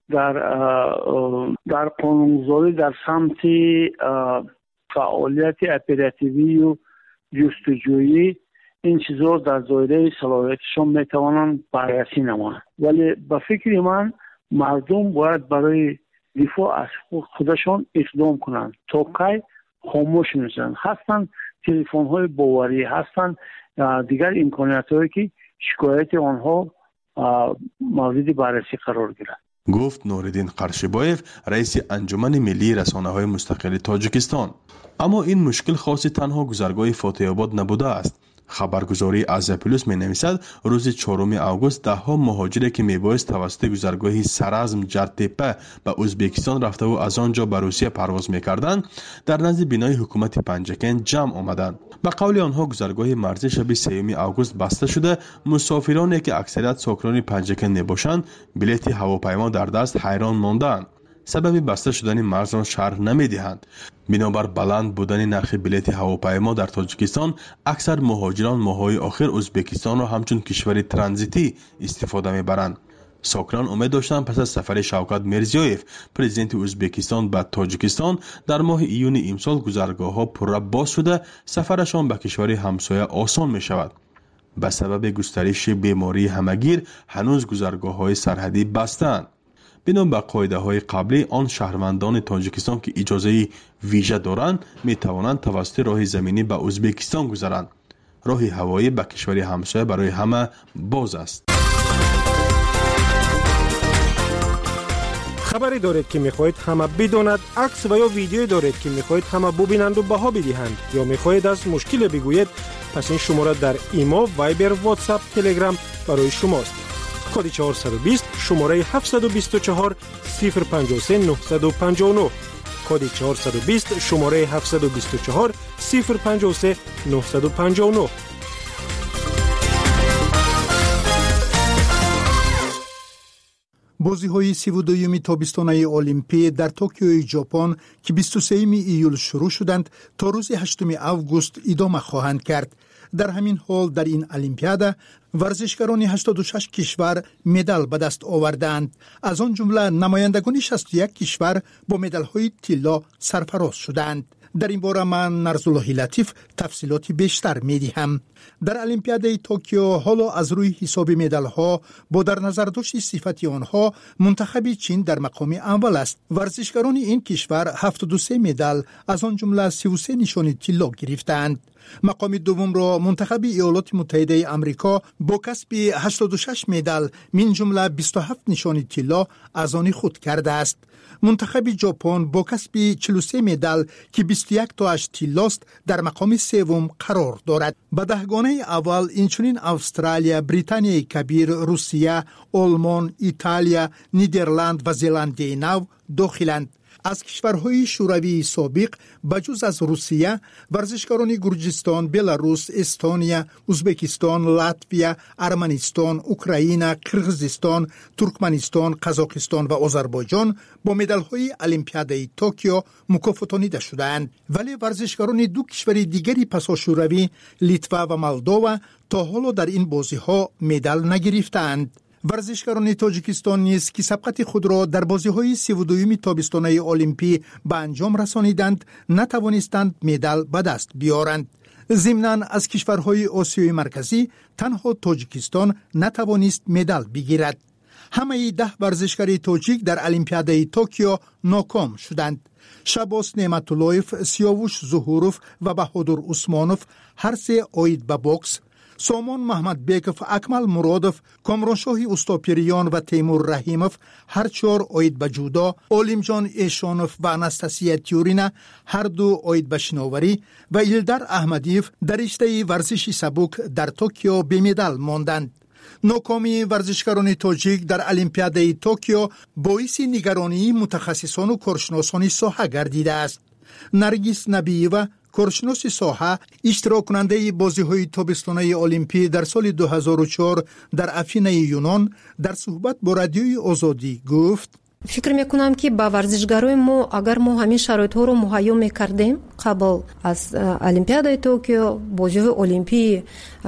در قانونگذاری در سمت فعالیت اپراتیوی و جستجویی این چیزها در دایره صلاحیتشان میتوانند بررسی نمایند، ولی به فکر من مردم باید برای دفاع از خودشان اقدام کنند تا کی خاموش میشن. هستند تلفن‌های باوری، هستند دیگر امکانات‌هایی که شکایت آنها مورد بررسی قرار گیرد. گفت نوردین قرشبایف رئیس انجمن ملی رسانه‌های مستقل تاجیکستان. اما این مشکل خاص تنها گذرگاه فاتح‌آباد نبوده است. خبرگزاری از پلوس می نویسد روز 4 آگوست ده ها مهاجری که میبایست توسط گذرگاه سرازم جرتپه به ازبکستان رفته و از آنجا به روسیه پرواز میکردند در نزد بینای حکومت پنجکن جمع آمدند. به قول آنها گذرگاه مرزی شب 3 آگوست بسته شده. مسافرانی که اکثریت ساکنان پنجکن میباشند بلیط هواپیما در دست حیران ماندند. سبب بسته شدن مرز را شرح نمیدهند. بنابر بلند بودن نرخ بلیط هواپیما در تاجیکستان اکثر مهاجران ماه‌های آخر ازبکستان را همچون کشور ترانزیتی استفاده میبرند. ساکنان امید داشتند پس از سفر شوکت میرزیویف پرزیدنت ازبکستان به تاجیکستان در ماه ایون امسال گذرگاه‌ها پر باز شده سفرشان به کشور همسایه آسان می شود. به سبب گسترش بیماری همگیر هنوز گذرگاه‌های سرحدی بستند. بنا به قاعده‌های قبلی آن شهروندان تاجیکستان که اجازه ویژه دارند می توانند توسط راه زمینی به ازبکستان گذرند. راه هوایی به کشور همسایه برای همه باز است. خبری دارید که می‌خواهید همه بداند، عکس و یا ویدیویی دارید که می‌خواهید همه ببینند و بها بدهند یا می‌خواهید از مشکل بگویید، پس این شماره در ایما، وایبر، واتساپ، تلگرام برای شماست. کد 420 شماره 724 053 959 کد 420 شماره 724 053 959. بازی‌های 32 تابستانه المپیک در توکیو ژاپن که 23 ایول شروع شدند تا روز 8 آگوست ادامه خواهند کرد. در همین حال در این المپیاد ورزشکاران 86 کشور مدال به دست آوردند. از آن جمله نمایندگان 61 کشور با مدال‌های طلا سرفراز شدند. در این باره من نرزالله لطیف تفصیلات بیشتر می‌دهم. در المپیاد توکیو حالا از روی حساب مدال‌ها با در نظر داشت صفت آنها منتخب چین در مقام اول است. ورزشکاران این کشور 73 مدال از آن جمله 33 نشان طلا گرفتند. مقام دوم را منتخب ایالات متحده آمریکا با کسب 86 مدال من جمله 27 نشان طلا از آن خود کرده است. منتخب ژاپن با کسب 43 مدال که 21 تاش طلاست در مقام سوم قرار دارد. به دهگانه اول اینچنین استرالیا، بریتانیای کبیر، روسیه، آلمان، ایتالیا، نیدرلند و زلاندیای نو داخلند. از کشورهای شوروی سابق بجز از روسیه ورزشکاران گرجستان، بلاروس، استونیا، ازبکستان، لاتویا، ارمنستان، اوکراین، قرقیزستان، ترکمنستان، قزاقستان و آذربایجان با مدال‌های المپیاد توکیو مکافاتانیده شدند. ولی ورزشکاران دو کشور دیگری پس از شوروی، لیتوا و مولداوا تا حالا در این بازی‌ها مدال نگرفتند. ورزشکاران تاجیکستان نیز که سبقت خود را در بازی‌های 32 تابستانه المپیک به انجام رسانیدند نتوانستند مدال به دست بیارند. ضمناً از کشورهای آسیای مرکزی تنها تاجیکستان نتوانست مدال بگیرد. همه 10 ورزشکار تاجیک در المپیاد توکیو ناکام شدند. شباس نعمت‌اللهیف، سیاوش ظهوروف و بهادر عثمانوف هر سه آید به بوکس، سامان محمد بیکف، اکمل مرادف، کامرانشاه استاپیریان و تیمور رحیموف هر 4 آید به جودا، اولیم جان ایشانوف و انستاسیا تیورینا هر 2 آید به شناوری و ایلدر احمدیف در رشته ورزش سبک در توکیو به مدال ماندند. ناکامی ورزشکاران تاجیک در المپیاد توکیو باعث نگرانی متخصصان و کارشناسان ساحه گردیده است. نرگس نبی‌یوا، کارشناس ساحه، اشتراک کننده بازی‌های تابستانه المپیک در سال 2004 در افینه یونان، در صحبت با رادیوی آزادی گفت: فکر میکنم که با ورزشکارای ما اگر ما همین شرایط‌ها رو مهیا می‌کردیم قبل از المپیاد توکیو، بازی‌های المپیک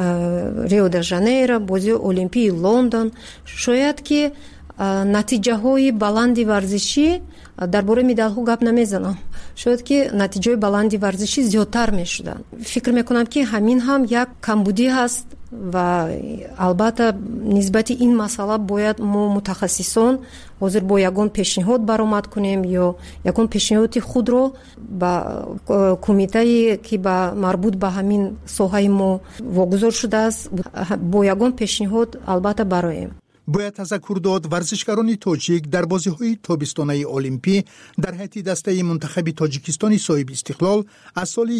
ریو د ژانیرو، بازی المپیک لندن، شاید که نتیجه‌های بلندی ورزشی درباره مدال‌ها گپ نمیزنم. شاید که نتیجه بلندی ورزشی زیادتر میشدن. فکر میکنم که همین هم یک کمبودی هست و البته نسبت این مسئله باید ما متخصصان حاضر با یگان پیشنهاد برآمد کنیم یا یگان پیشنهاد خود رو با کمیته که با مربوط به همین ساحه ما واگذار شده است با یگان پیشنهاد البته برایم. باید تذکر داد ورزشکاران تاجیک در بازی‌های تابستانه المپیک در حیط دسته منتخب تاجیکستان صاحب استقلال از سال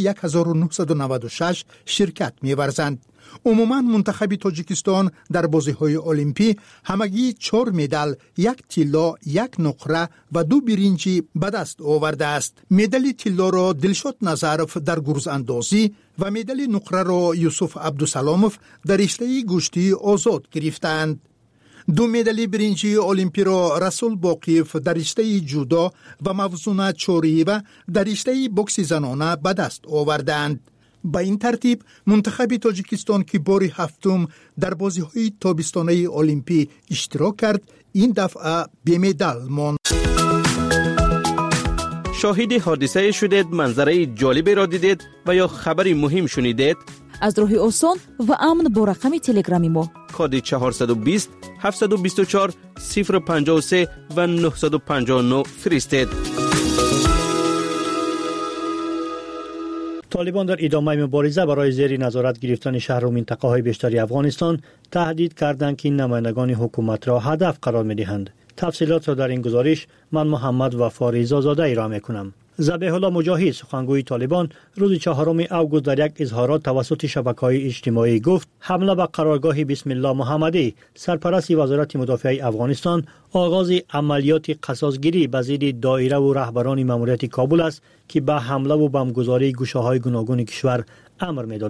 1996 شرکت می‌ورزند. عموماً منتخب تاجیکستان در بازی‌های المپیک همگی 4 مدال، 1 طلا، 1 نقره و 2 برنجی به دست آورده است. مدال طلا را دلشاد نظرف در گرز اندازی و مدال نقره را یوسف عبدالسلاموف در رشته گشتی آزاد گرفتند. 2 مدال برنجی المپیک را رسول باقیف در رشته جودو و موزونه چوریوا در رشته بوکس زنانه به دست آوردند. با این ترتیب منتخب تاجیکستان که بار هفتم در بازی‌های تابستانه المپیک اشتراک کرد این دفعه به مدال ماند. شاهد حادثه شدید، منظره جالبی را دیدید و یا خبری مهم شنیدید؟ از راه آسان و امن با رقم تلگرامی ما کد 420 724 053 و 959 فرستید. طالبان در ادامه مبارزه برای زیر نظارت گرفتن شهر و منطقه‌های بیشتری افغانستان تهدید کردند که نمایندگان حکومت را هدف قرار می‌دهند. تفصیلات را در این گزارش من محمد وفا رضازاده ارائه می‌کنم. ذبیح الله مجاهد سخنگوی طالبان روز 4 آگوست در یک اظهارات توسط شبکه‌های اجتماعی گفت حمله به قرارگاه بسم الله محمدی سرپرست وزارت مدافع افغانستان آغاز عملیات قصاص‌گیری به ضد دایره و رهبران ماموریت کابل است که به حمله و بمبگذاری گوشه‌های گوناگون کشور امر می‌دادند.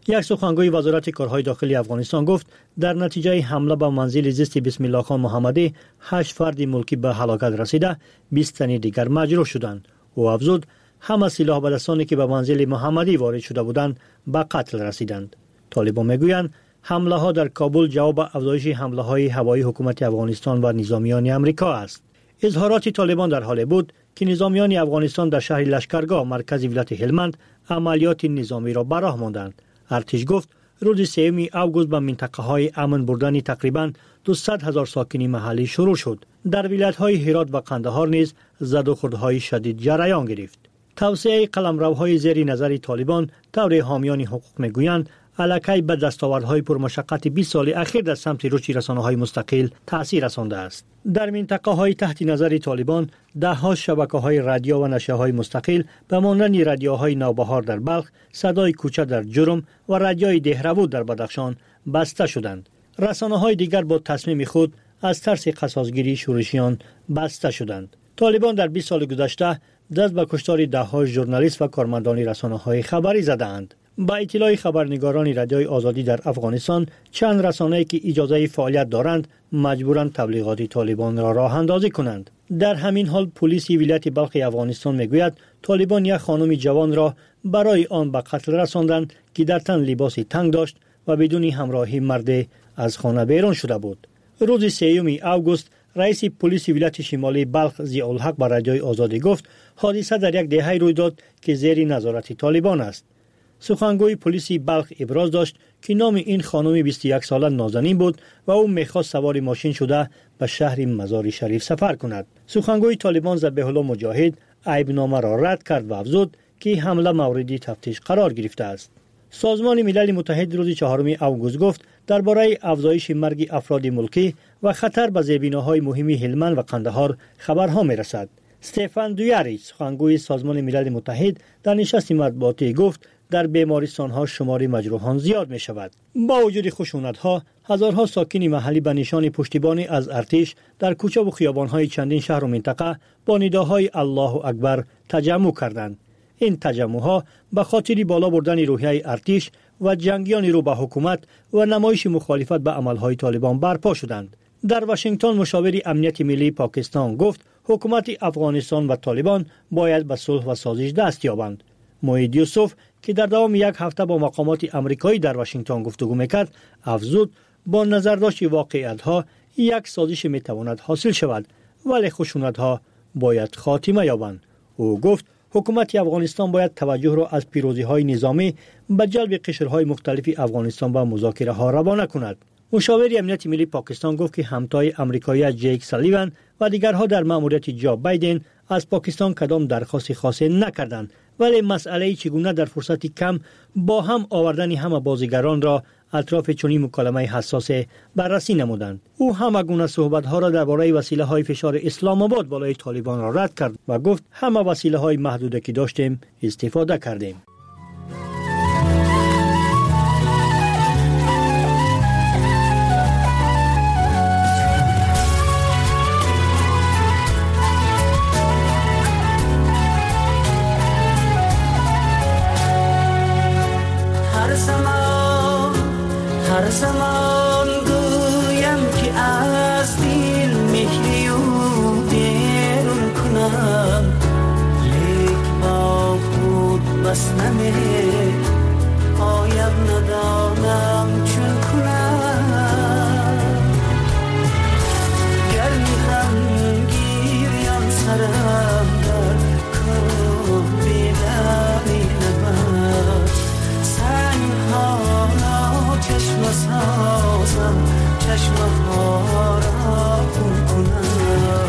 یک سخنگوی وزارت کارهای داخلی افغانستان گفت در نتیجه حمله به منزل زیست بسم الله خان محمدی 8 فرد ملکی به هلاکت رسیده، 20 تن دیگر مجروح شدند. او افزود همه سلاح بدستانی که به منزل محمدی وارد شده بودند به قتل رسیدند. طالبان میگویند حمله ها در کابل جواب افزایش حمله های هوایی حکومت افغانستان و نظامیان امریکا است. اظهارات طالبان در حالی بود که نظامیان افغانستان در شهر لشکرگاه مرکز ولایت هلمند عملیات نظامی را به راه ماندند. ارتش گفت روز 3 اوگوست به منطقه های امن بردن تقریباً 200,000 ساکن محلی شروع شد. در ولایت های هرات و قندهار نیز زد و خوردهای شدید جریان گرفت. توسعه قلمروهای زیر نظر طالبان طور حامیان حقوق میگویند علاقه به دستاوردهای پرمشقت 20 سال اخیر در سمت رشد رسانه‌های مستقل تأثیر رسانده است. در منطقه های تحت نظر طالبان ده‌ها شبکه‌های رادیو و نشریه‌های مستقل به مانند رادیوهای نوبهار در بلخ، صدای کوچه در جرم و رادیوی دهروود در بدخشان بسته شدند. رسانه‌های دیگر با تصمیم خود از ترس قصاص‌گیری شورشیان بسته شدند. طالبان در 20 سال گذشته دست به کشتار ده‌ها ژورنالیست و کارمندان رسانه‌های خبری زدند. با اطلاع خبرنگاران رادیوی آزادی در افغانستان، چند رسانه‌ای که اجازه فعالیت دارند مجبورند تبلیغات طالبان را راه اندازی کنند. در همین حال پلیس ولایت بلخ افغانستان میگوید طالبان یک خانم جوان را برای آن به قتل رساندند که در تن لباس تنگ داشت و بدون همراهی مرد از خانه بیرون شده بود. روز 3 اوگوست رئیس پلیس ولایت شمالی بلخ ضیاءالحق به رادیوی آزادی گفت حادثه در یک دهه روی داد که زیر نظارت طالبان است. سخنگوی پلیس بلخ ابراز داشت که نام این خانم 21 ساله نازنین بود و او میخواست سوار ماشین شده به شهر مزار شریف سفر کند. سخنگوی طالبان ذبیح الله مجاهد عیبنامه را رد کرد و افزود که حمله مورد تفتیش قرار گرفته است. سازمان ملل متحد روز 4 اوگوست گفت درباره افزایش مرگ افراد ملکی و خطر به زیربناهای مهم هلمند و قندهار خبرها میرسد. استفان دویاریچ سخنگوی سازمان ملل متحد در نشست مطبوعاتی گفت در بیمارستان ها شمار مجروحان زیاد می شود. با وجود خشونت ها هزارها ساکن محلی به نشان پشتیبانی از ارتش در کوچه و خیابان های چندین شهر و منطقه با نداهای الله اکبر تجمع کردند. این تجمع ها به خاطر بالا بردن روحیه ارتش و جنگیان رو به حکومت و نمایش مخالفت به عملهای طالبان برپا شدند. در واشنگتن مشاور امنیت ملی پاکستان گفت حکومت افغانستان و طالبان باید به صلح و سازش دست یابند. موید یوسف که در دوام یک هفته با مقامات آمریکایی در واشنگتن گفتگو میکرد افزود با نظرداشت واقعیت‌ها یک سازش میتواند حاصل شود ولی خشونت‌ها باید خاتمه یابند. او گفت حکومت افغانستان باید توجه را از پیروزی‌های نظامی به جلب قشرهای مختلف افغانستان به مذاکره‌ها روانه کند. مشاور امنیت ملی پاکستان گفت که همتای آمریکایی جیک سالیوان و دیگرها در مأموریت جو بایدن از پاکستان کدام درخواست خاصی نکردند ولی مسئله چگونه در فرصت کم با هم آوردن همه بازیگران را اطراف چنین مکالمه حساس بررسی نمودند. او همه گونه صحبت‌ها را درباره وسیله‌های فشار اسلام آباد بالای طالبان را رد کرد و گفت همه وسیله‌های محدودی که داشتیم استفاده کردیم. هر زمان گویم که از دل مهری و بیرون کنم لیک با خود بس نمیره پایم ندانم چون کنم گرمی هم گیریم سرم در کار بیلانی نبود سنگ ها چشم سازم چشم ها را خون کنم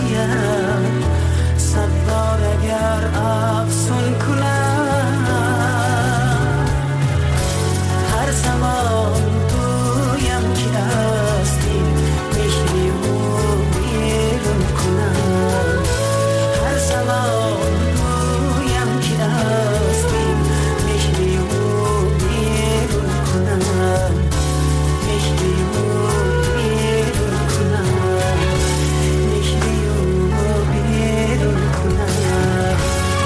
برایم صد بار اگر افسون کنم هر زمان گویم که هستی مهری و بیرون کنم هر زمان گویم که هستی مهری و بیرون کنم مهری و بیرون کنم مهری و بیرون کنم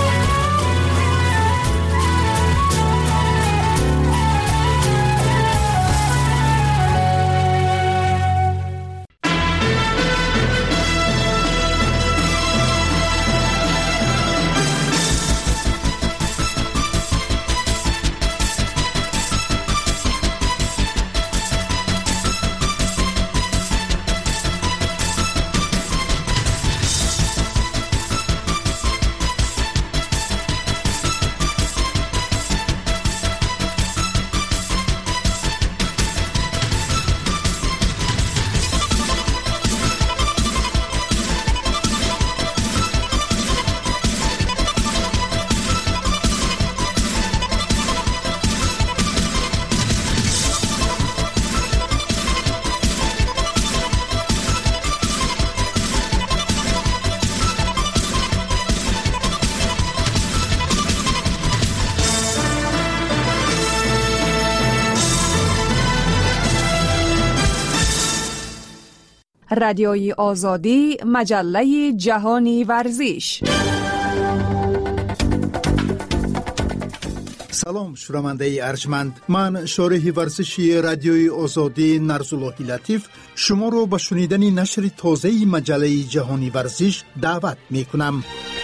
رادیوی آزادی، مجله جهانی ورزش. سلام شنونده ارجمند، من شارح ورزشی رادیوی آزادی نرزاللهی لطیف شما رو به شنیدن نشر تازه مجله جهانی ورزش دعوت می کنم.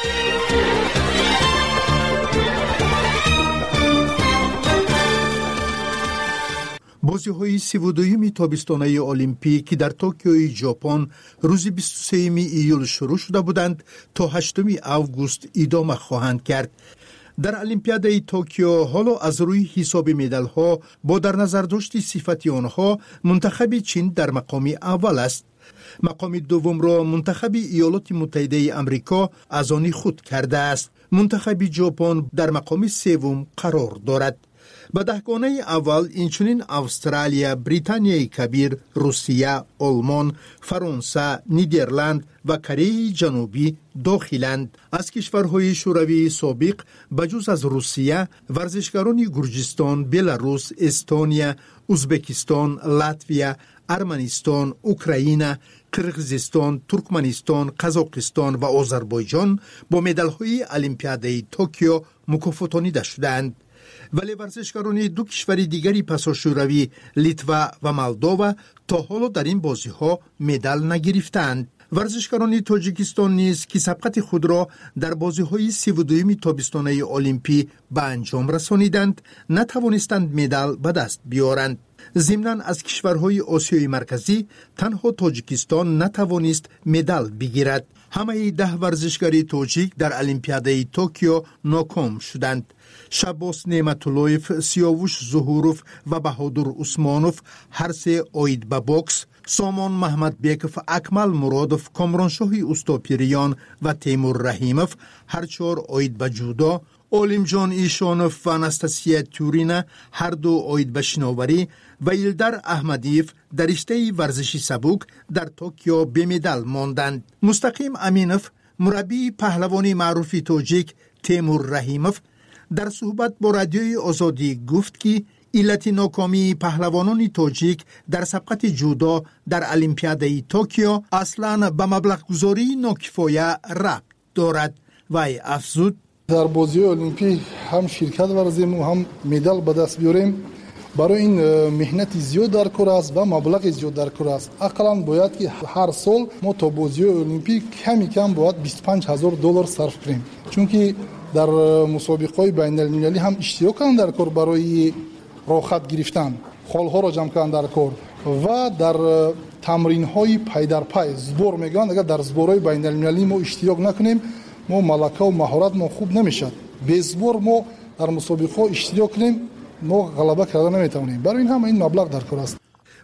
بازی‌های 32 تابستانه المپیک که در توکیو ژاپن روز 23 ایول شروع شده بودند تا 8 آگوست ادامه خواهند کرد. در المپیاد توکیو حالا از روی حساب مدال‌ها با در نظر داشت صفت آنها منتخب چین در مقام اول است. مقام دوم را منتخب ایالات متحده آمریکا از آن خود کرده است. منتخب ژاپن در مقام سوم قرار دارد. به دهگانه اول اینچنین استرالیا، بریتانیای کبیر، روسیه، آلمان، فرانسه، نیدرلند و کره جنوبی داخلند. از کشورهای شوروی سابق بجز از روسیه ورزشکاران گرجستان، بلاروس، استونیا، ازبکستان، لاتویا، ارمنستان، اوکراین، قرقیزستان، ترکمنستان، قزاقستان و آذربایجان با مدال‌های المپیاد توکیو مکافاتانیده شدند. ولی ورزشکاران دو کشور دیگری پس از شوروی، لیتوا و مولداوا تا حالا در این بازی‌ها مدال نگرفتند. ورزشکاران تاجیکستان نیز که سبقت خود را در بازی‌های 32 تابستانه المپی به انجام رسانیدند، نتوانستند مدال به دست بیارند. ضمناً از کشورهای آسیای مرکزی تنها تاجیکستان نتوانست مدال بگیرد. همه 10 ورزشکار تاجیک در المپیاد توکیو ناکام شدند. شباس نعمت‌اللهیف، سیاوش ظهوروف و بهادر عثمانوف هر سه آید به بوکس، سامان محمد بیکف، اکمل مرادوف، کامرانشاه استاپیریان و تیمور رحیموف هر 4 آید به جودو، اولیم جان ایشانوف و انستاسیا تورینا هر 2 آید به شناوری و ایلدر احمدیف در رشته ورزشی سبک در توکیو به مدال ماندند. مستقیم امینوف، مربی پهلوانی معروف تاجیک تیمور رحیموف، در صحبت با رادیوی آزادی گفت که علت ناکامی پهلوانان تاجیک در سبقت جودو در المپیاد توکیو اصلاً به مبلغ گذاری ناکفایه ربط دارد. وی افزود در بازی المپیک هم شرکت ورزیم و هم مدال به دست بیاریم. برای این مهنت زیاد در کار است و مبلغ زیاد در کار است. اقلاً باید که هر سال ما تا بازی المپیک کم باید $25,000 صرف کنیم، چون که در مسابقات بین المللی هم اشتراک کردن در کار برای راحت گرفتن، خالها را جمع کردن در کار و در تمرین های پای در پای زبور میگن. اگر در زبورهای بین المللی ما اشتراک نکنیم، ما ملکه و مهارت ما خوب نمیشد. به زبور ما در مسابقات اشتراک کنیم، ما غلبه کردن نمیتونیم. برای این هم این مبلغ در کار است.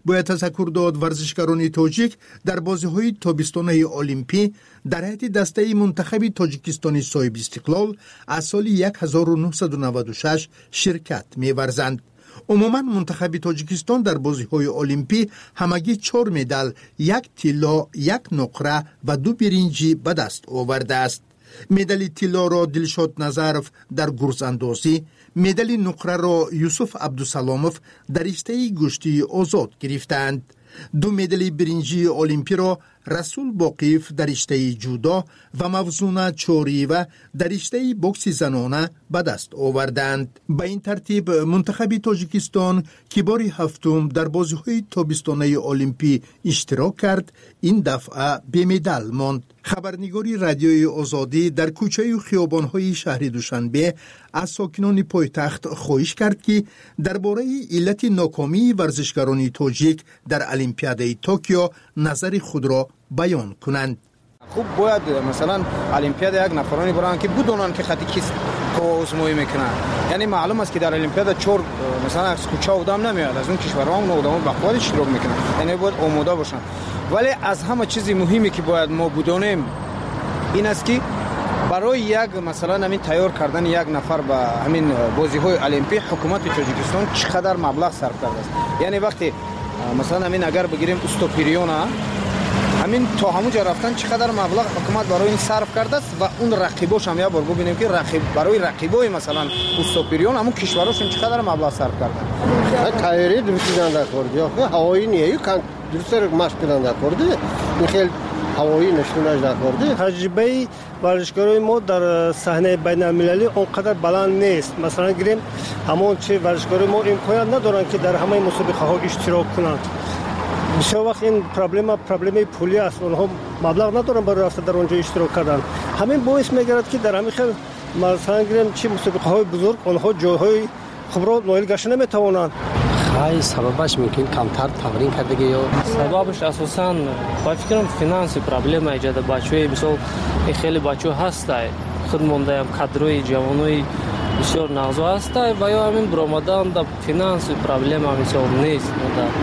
باید تذکر داد ورزشکاران تاجیک در بازی‌های تابستانه المپی در هیئت دسته منتخب تاجیکستان صاحب استقلال از سال 1996 شرکت می‌ورزند. عموما منتخب تاجیکستان در بازی‌های المپی همگی 4 مدال، 1 طلا، 1 نقره و 2 برنجی به دست آورده است. مدال طلا را دلشاد نظرف در گرزاندازی، مدال نقره را یوسف عبدالسلاموف در رشته گشتی آزاد گرفتند. 2 مدال برنجی المپی را رسول باقیف در رشته جودو و موزونه چوریوه در رشته بوکس زنانه به دست آوردند. به این ترتیب منتخب تاجیکستان که بار هفتم در بازی‌های تابستانه المپی اشتراک کرد، این دفعه بی مدال ماند. خبرنگاری رادیوی آزادی در کوچه و خیابان‌های شهر دوشنبه از ساکنان پایتخت خواهش کرد که درباره علت ناکامی ورزشکاران تاجیک در المپیاد توکیو نظر خود را بیان کنند. خوب باید مثلا المپیاد یک نفرانی برن که بدونن که خطی کیست که آزمایی میکنن. یعنی معلوم است که در المپیاد 4 مثلا از کوچه آدم نمیاد، از اون کشورها هم آدم به خود اشتراک میکنن. یعنی باید آماده باشن. ولی از همه چیز مهمی که باید ما بدونیم این است که برای یک مثلا همین تیار کردن یک نفر به همین بازی‌های المپی حکومت تاجیکستان چقدر مبلغ صرف کرده است. یعنی وقتی مثلا همین اگر بگیریم استوپیریونا همین تا همونجا رفتن چقدر مبلغ حکومت برای این صرف کرده است و اون رقیباش هم یا بار ببینیم که برای رقیبای مثلا استوپیریون همون کشوراشون چقدر مبلغ صرف کردن. تایری درست نکرد یا هوایی نیه کان درست مشکل نکرده. میخیل هوایی نشونش نکرده. تجربه ورزشکارای ما در صحنه بین المللی اونقدر بلند نیست. مثلا گیریم همون چه ورزشکارای ما امکان ندارن که در همه مسابقه ها اشتراک کنند. بسیار وقت این پروبلم پولی است. اونها مبلغ ندارن برای رفتن در اونجا اشتراک کردن. همین باعث میگرد که در همین خیلی مثلا گیریم چه مسابقه های بزرگ اونها جایهای خوب را نایل گشته نمیتوانند. خیلی سببش ممکن کمتر تمرین کردگی یا سببش اساساً با فکرم فینانسی پروبلم ایجاد بچه‌ای مثلا خیلی بچه هست خود مونده هم کادروی جوانوی بسیار نازو هست و یا همین برآمدن در فینانسی پروبلم هم مثلا نیست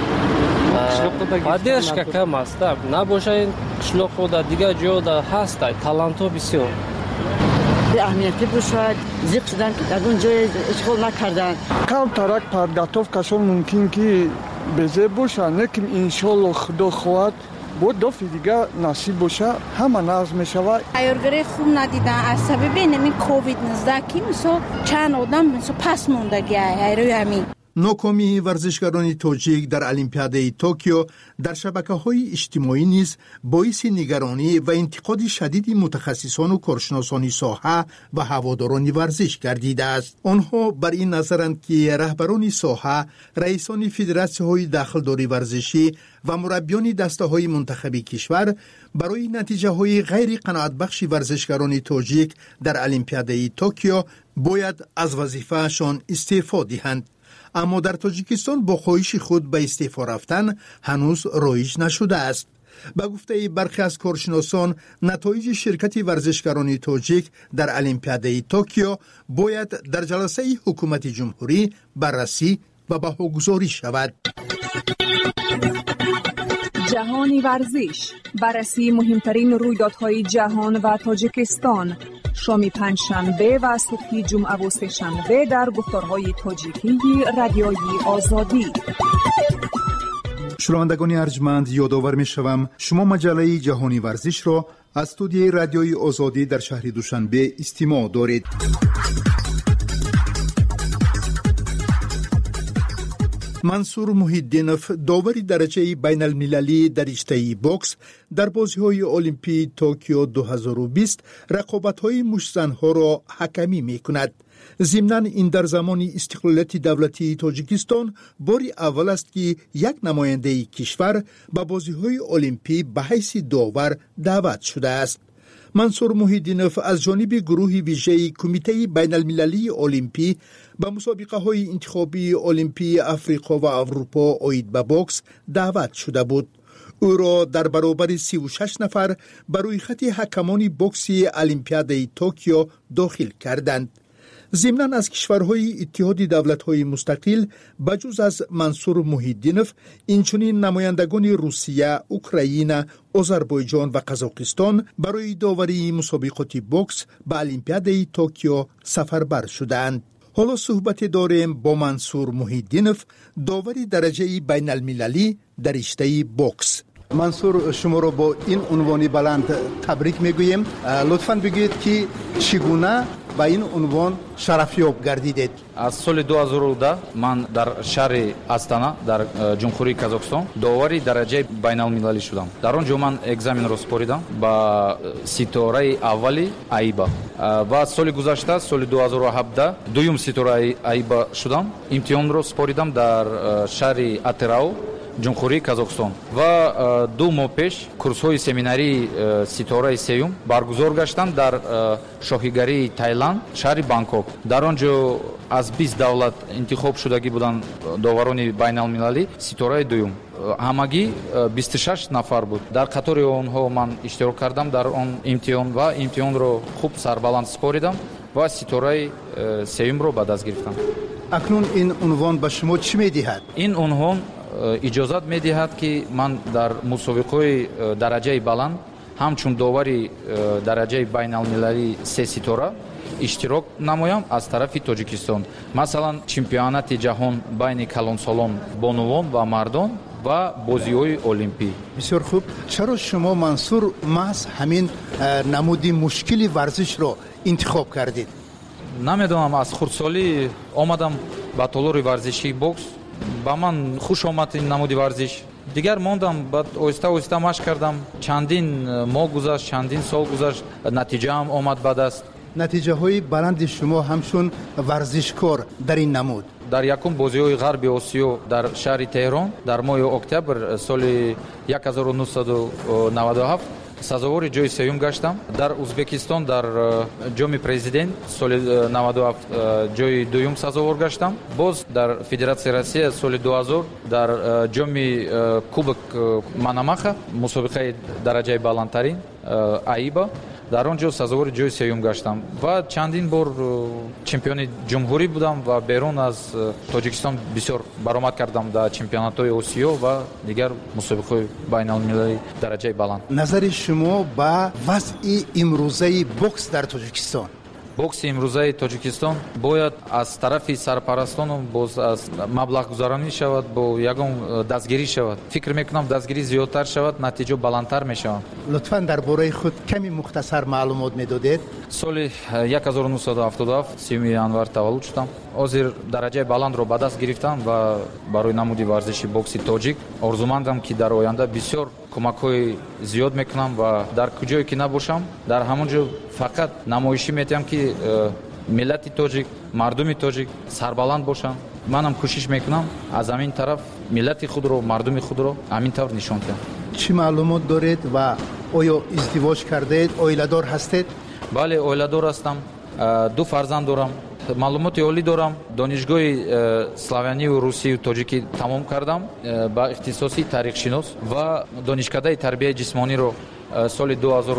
پادرش که کم است نباشه این شلوغ خود دیگه جو در هست تالانتو بسیار به اهمیتی باشد زیق شدن در اون جای اشغال نکردن کم ترک پرداتوف کسان ممکن که بزه باشه نکم انشالله خدا خواهد بود دو دیگه نصیب باشه همه ناز میشود. تیارگری خوب ندیدن از سبب این کووید 19 که مثلا چند آدم مثلا پس موندگی روی همین ناکامی ورزشکاران تاجیک در المپیاد توکیو در شبکه‌های اجتماعی نیز باعث نگرانی و انتقاد شدید متخصصان و کارشناسان ساحه و هواداران ورزش گردیده است. آنها بر این نظرند که رهبران ساحه، رئیسان فدراسی‌های داخلداری ورزشی و مربیان دسته‌های منتخب کشور برای نتیجه‌های غیر قناعتبخش ورزشکاران تاجیک در المپیاد توکیو باید از وظیفه‌شان استعفا دهند. اما در تاجیکستان با خواهش خود به استعفا رفتن هنوز رایج نشده است. به گفته برخی از کارشناسان نتایج شرکت ورزشکاران تاجیک در المپیاد توکیو باید در جلسه حکومت جمهوری بررسی و بهاگذاری شود. جهانی ورزش، بررسی مهمترین رویدادهای جهان و تاجیکستان، شام پنجشنبه و صبح جمعه و سه‌شنبه در گفتارهای تاجیکی رادیوی آزادی. شنوندگان ارجمند، یادآور می‌شوم شما مجله جهانی ورزش را از استودیوی رادیوی آزادی در شهر دوشنبه استماع دارید. منصور محی‌الدینوف داوری درجه بین المللی در رشته بوکس در بازی‌های المپی توکیو 2020 رقابت‌های مشت‌زن‌ها را حکمی می‌کند. ضمناً این در زمان استقلالیت دولتی تاجیکستان باری اول است که یک نماینده کشور به بازی‌های المپی به حیث داور دعوت شده است. منصور محی‌الدینوف از جانب گروه ویژه کمیته بین المللی المپی به مسابقه های انتخابی المپی افریقا و اروپا آید به بوکس دعوت شده بود. او را در برابر 36 نفر بر روی خط حکمان بوکسی المپیاد توکیو داخل کردند. ضمناً از کشورهای اتحاد دولت‌های مستقل بجز از منصور محیدینوف اینچنین نمایندگان روسیه، اوکراین، آذربایجان و قزاقستان برای داوری مسابقات بوکس به المپیادهای توکیو سفربر شدند. حالا صحبت داریم با منصور محیدینوف، داوری درجه بین المللی در رشته بوکس. منصور، شما رو با این عنوان بلند تبریک میگویم. لطفاً بگویید که چگونه با این عنوان شرفیاب گردیدید؟ از سال 2010 من در شهر استانا در جمهوری قزاقستان داوری درجه بین المللی شدم. در آنجا من اگزامین رو سپردم با ستاره اولی ایبا و سال گذشته سال 2017 دوم ستاره ایبا شدم. امتحان رو سپردم در شهر اتراو جمهوری قزاقستان و 2 ماه پیش کورس‌های семинари ستاره سیوم برگزار گشتند در شاهیگری تایلند شهر بانکوک. در آنجا از 20 دولت انتخاب شدگی بودند داوران بین المللی ستاره دوم. همگی 26 نفر بود. در قطار آنها من اشتراک کردم در آن امتحان و امتحان رو خوب سربلند سپردم و ستاره سیوم رو به دست گرفتم. اکنون این عنوان به شما چی می‌دهد؟ این عنوان اجازت می‌دهد که من در مسابقه درجه بلند همچون داوری درجه بین المللی 3 ستاره اشتراک نمایم از طرف تاجیکستان. مثلا چمپیونات جهان بین کلانسالان بانوان و مردان و بازی‌های المپی. بسیار خوب. چرا شما منصور محض همین نمودی مشکلی ورزش رو انتخاب کردید؟ نمیدونم، از خردسالی آمدم به تالار ورزشی بوکس. با من خوش آمد این نمودی ورزش. دیگر موندم، بعد آهسته مشق کردم. چندین ماه گذشت، چندین سال گذشت، نتیجه هم آمد به دست. نتیجه های بلند شما همچون ورزشکار در این نمود. در یکم بازی‌های غربی آسیا در شهر تهران در ماه اکتبر سال 1997 سزاوار جای سیوم گشتم. در ازبکستان در جام پرزیدنت سال 97 جای دوم سزاوار گشتم. باز در فدراسیون روسیه سال 2000 در جام کубок Манамаха مسابقه درجه بلندترین ایبا در آنجا سزاوار جای سیوم گشتم و چندین بار چمپیون جمهوری بودم و بیرون از تاجیکستان بسیار برآمد کردم در چمپیونات‌های آسیا و دیگر مسابقه بین المللی درجه بلند. نظر شما با وضع امروزه بوکس در تاجیکستان؟ بوکس امروزه تاجیکستان باید از طرف سرپرستان باز از مبلغ گذرانی شود، با یگان دستگیری شود. فکر میکنم دستگیری زیادتر شود، نتیجه بلندتر میشود. لطفاً درباره خود کمی مختصر معلومات میدادید؟ سال 1977 30 январ таваллуд шудам. ҳозир дараҷаи баландро ба даст гирифтам ва барои намуди варзиши бокси тоҷик орзумандам ки дар оянда бисёр кӯмакҳои зиёд мекунам ва дар куҷое ки набошам дар ҳамон ҷо фақат намоишӣ метиҳам ки миллати тоҷик, мардуми тоҷик сарбаланд бошанд. манам кӯшиш мекунам аз ҳамин тараф миллати худро, мардуми худро ҳамин тавр нишон диҳам. чӣ маълумот доред ва оё издивоҷ кардед? оиладор ҳастед? бале, оиладор ҳастам. 2 фарзанд дорам. маълумоти олӣ дорам. донишгоҳи славянию русию тоҷикӣ тамом кардам ба ихтисоси таърихшинос ва донишкадаи тарбияи ҷисмониро соли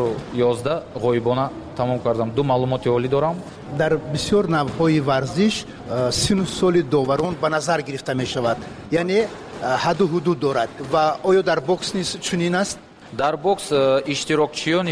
2011 ғоибона тамом кардам. 2 маълумоти олӣ дорам. дар бисёр навъҳои варзиш сину соли доварон ба назар гирифта мешавад, яъне ҳадду ҳудуд дорад ва оё дар бокс низ чунин аст? дар бокс иштирокчиёни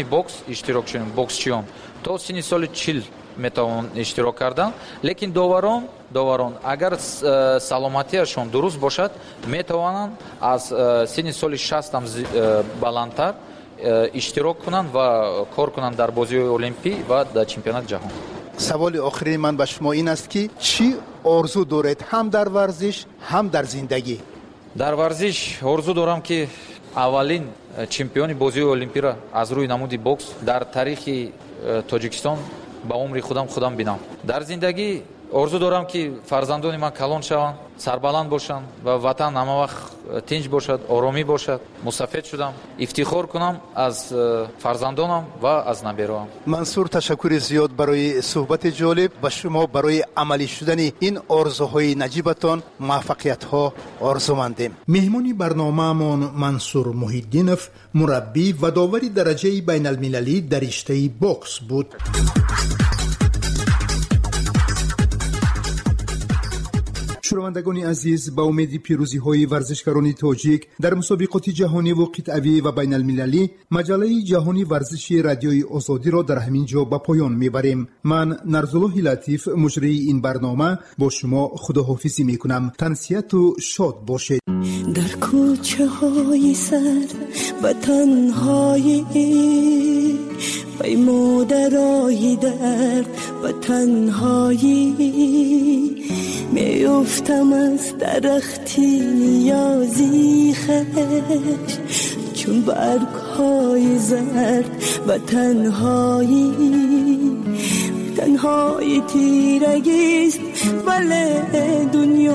боксчиён то сини соли 40 метавонанд иштирок кардан, лекин доварон агар саломатиашон дуруст бошад метавонанд аз сини соли 60 ам баландтар иштирок кунанд ва кор кунанд дар бозиҳои олимпӣ ва дар чемпионати ҷаҳон. саволи охирини ман ба шумо ин аст ки чӣ орзу доред ҳам дар варзиш, ҳам дар зиндагӣ? дар варзиш орзу дорам ки аввалин чемпиони бозиҳои олимпиро аз рӯи намуди бокс дар тарихи тоҷикистон ба умри худам бинам. дар зиндагӣ орзу дорам ки фарзандони ман калон шаванд, сарбаланд бошанд ва ватан ҳама вақт тинч бошад, оромӣ бошад. мусафед шудам, ифтихор кунам аз фарзандонам ва аз набероам. мансур, ташаккури зиёд барои суҳбати ҷолиб. ба шумо барои амалӣ шудани ин орзуҳои наҷибатон муваффақиятҳо орзумандем. меҳмони барномаамон мансур муҳиддинов, мураббӣ ва довари дараҷаи байналмилалӣ дар риштаи бокс буд. شنوندگان عزیز، با امید پیروزی های ورزشکاران تاجیک در مسابقات جهانی و قطعی و بین المللی، مجله جهانی ورزشی رادیوی آزادی را در همین جا به پایان میبریم. من نرزالله لطیف مجری این برنامه با شما خداحافظی میکنم. تنسیت و شاد باشید. در کوچه های سر و تنهایی پیمودرای درد و تنهایی میافتم از درختی نیازی خش چون برگ های زرد و تنهایی تنهایی تیرگیست ولی دنیا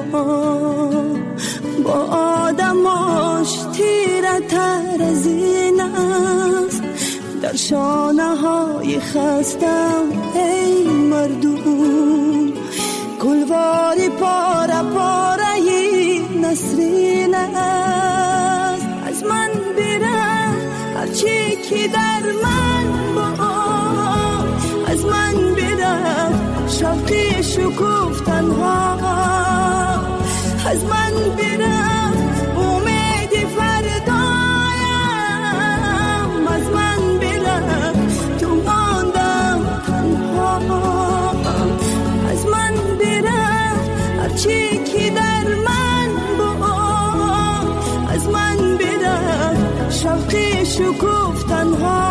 با آدماش تیره تر از این است. در شانه های خستم ای مردم گلواری پاره پاره نسرین است. از من بره هرچی که در من با از من بره شوقی شکوفتن ها از من بره امید فردایم از من بره تو ماندم تنها از من بره هرچی که در من با از من بره شوقی شکوفتن ها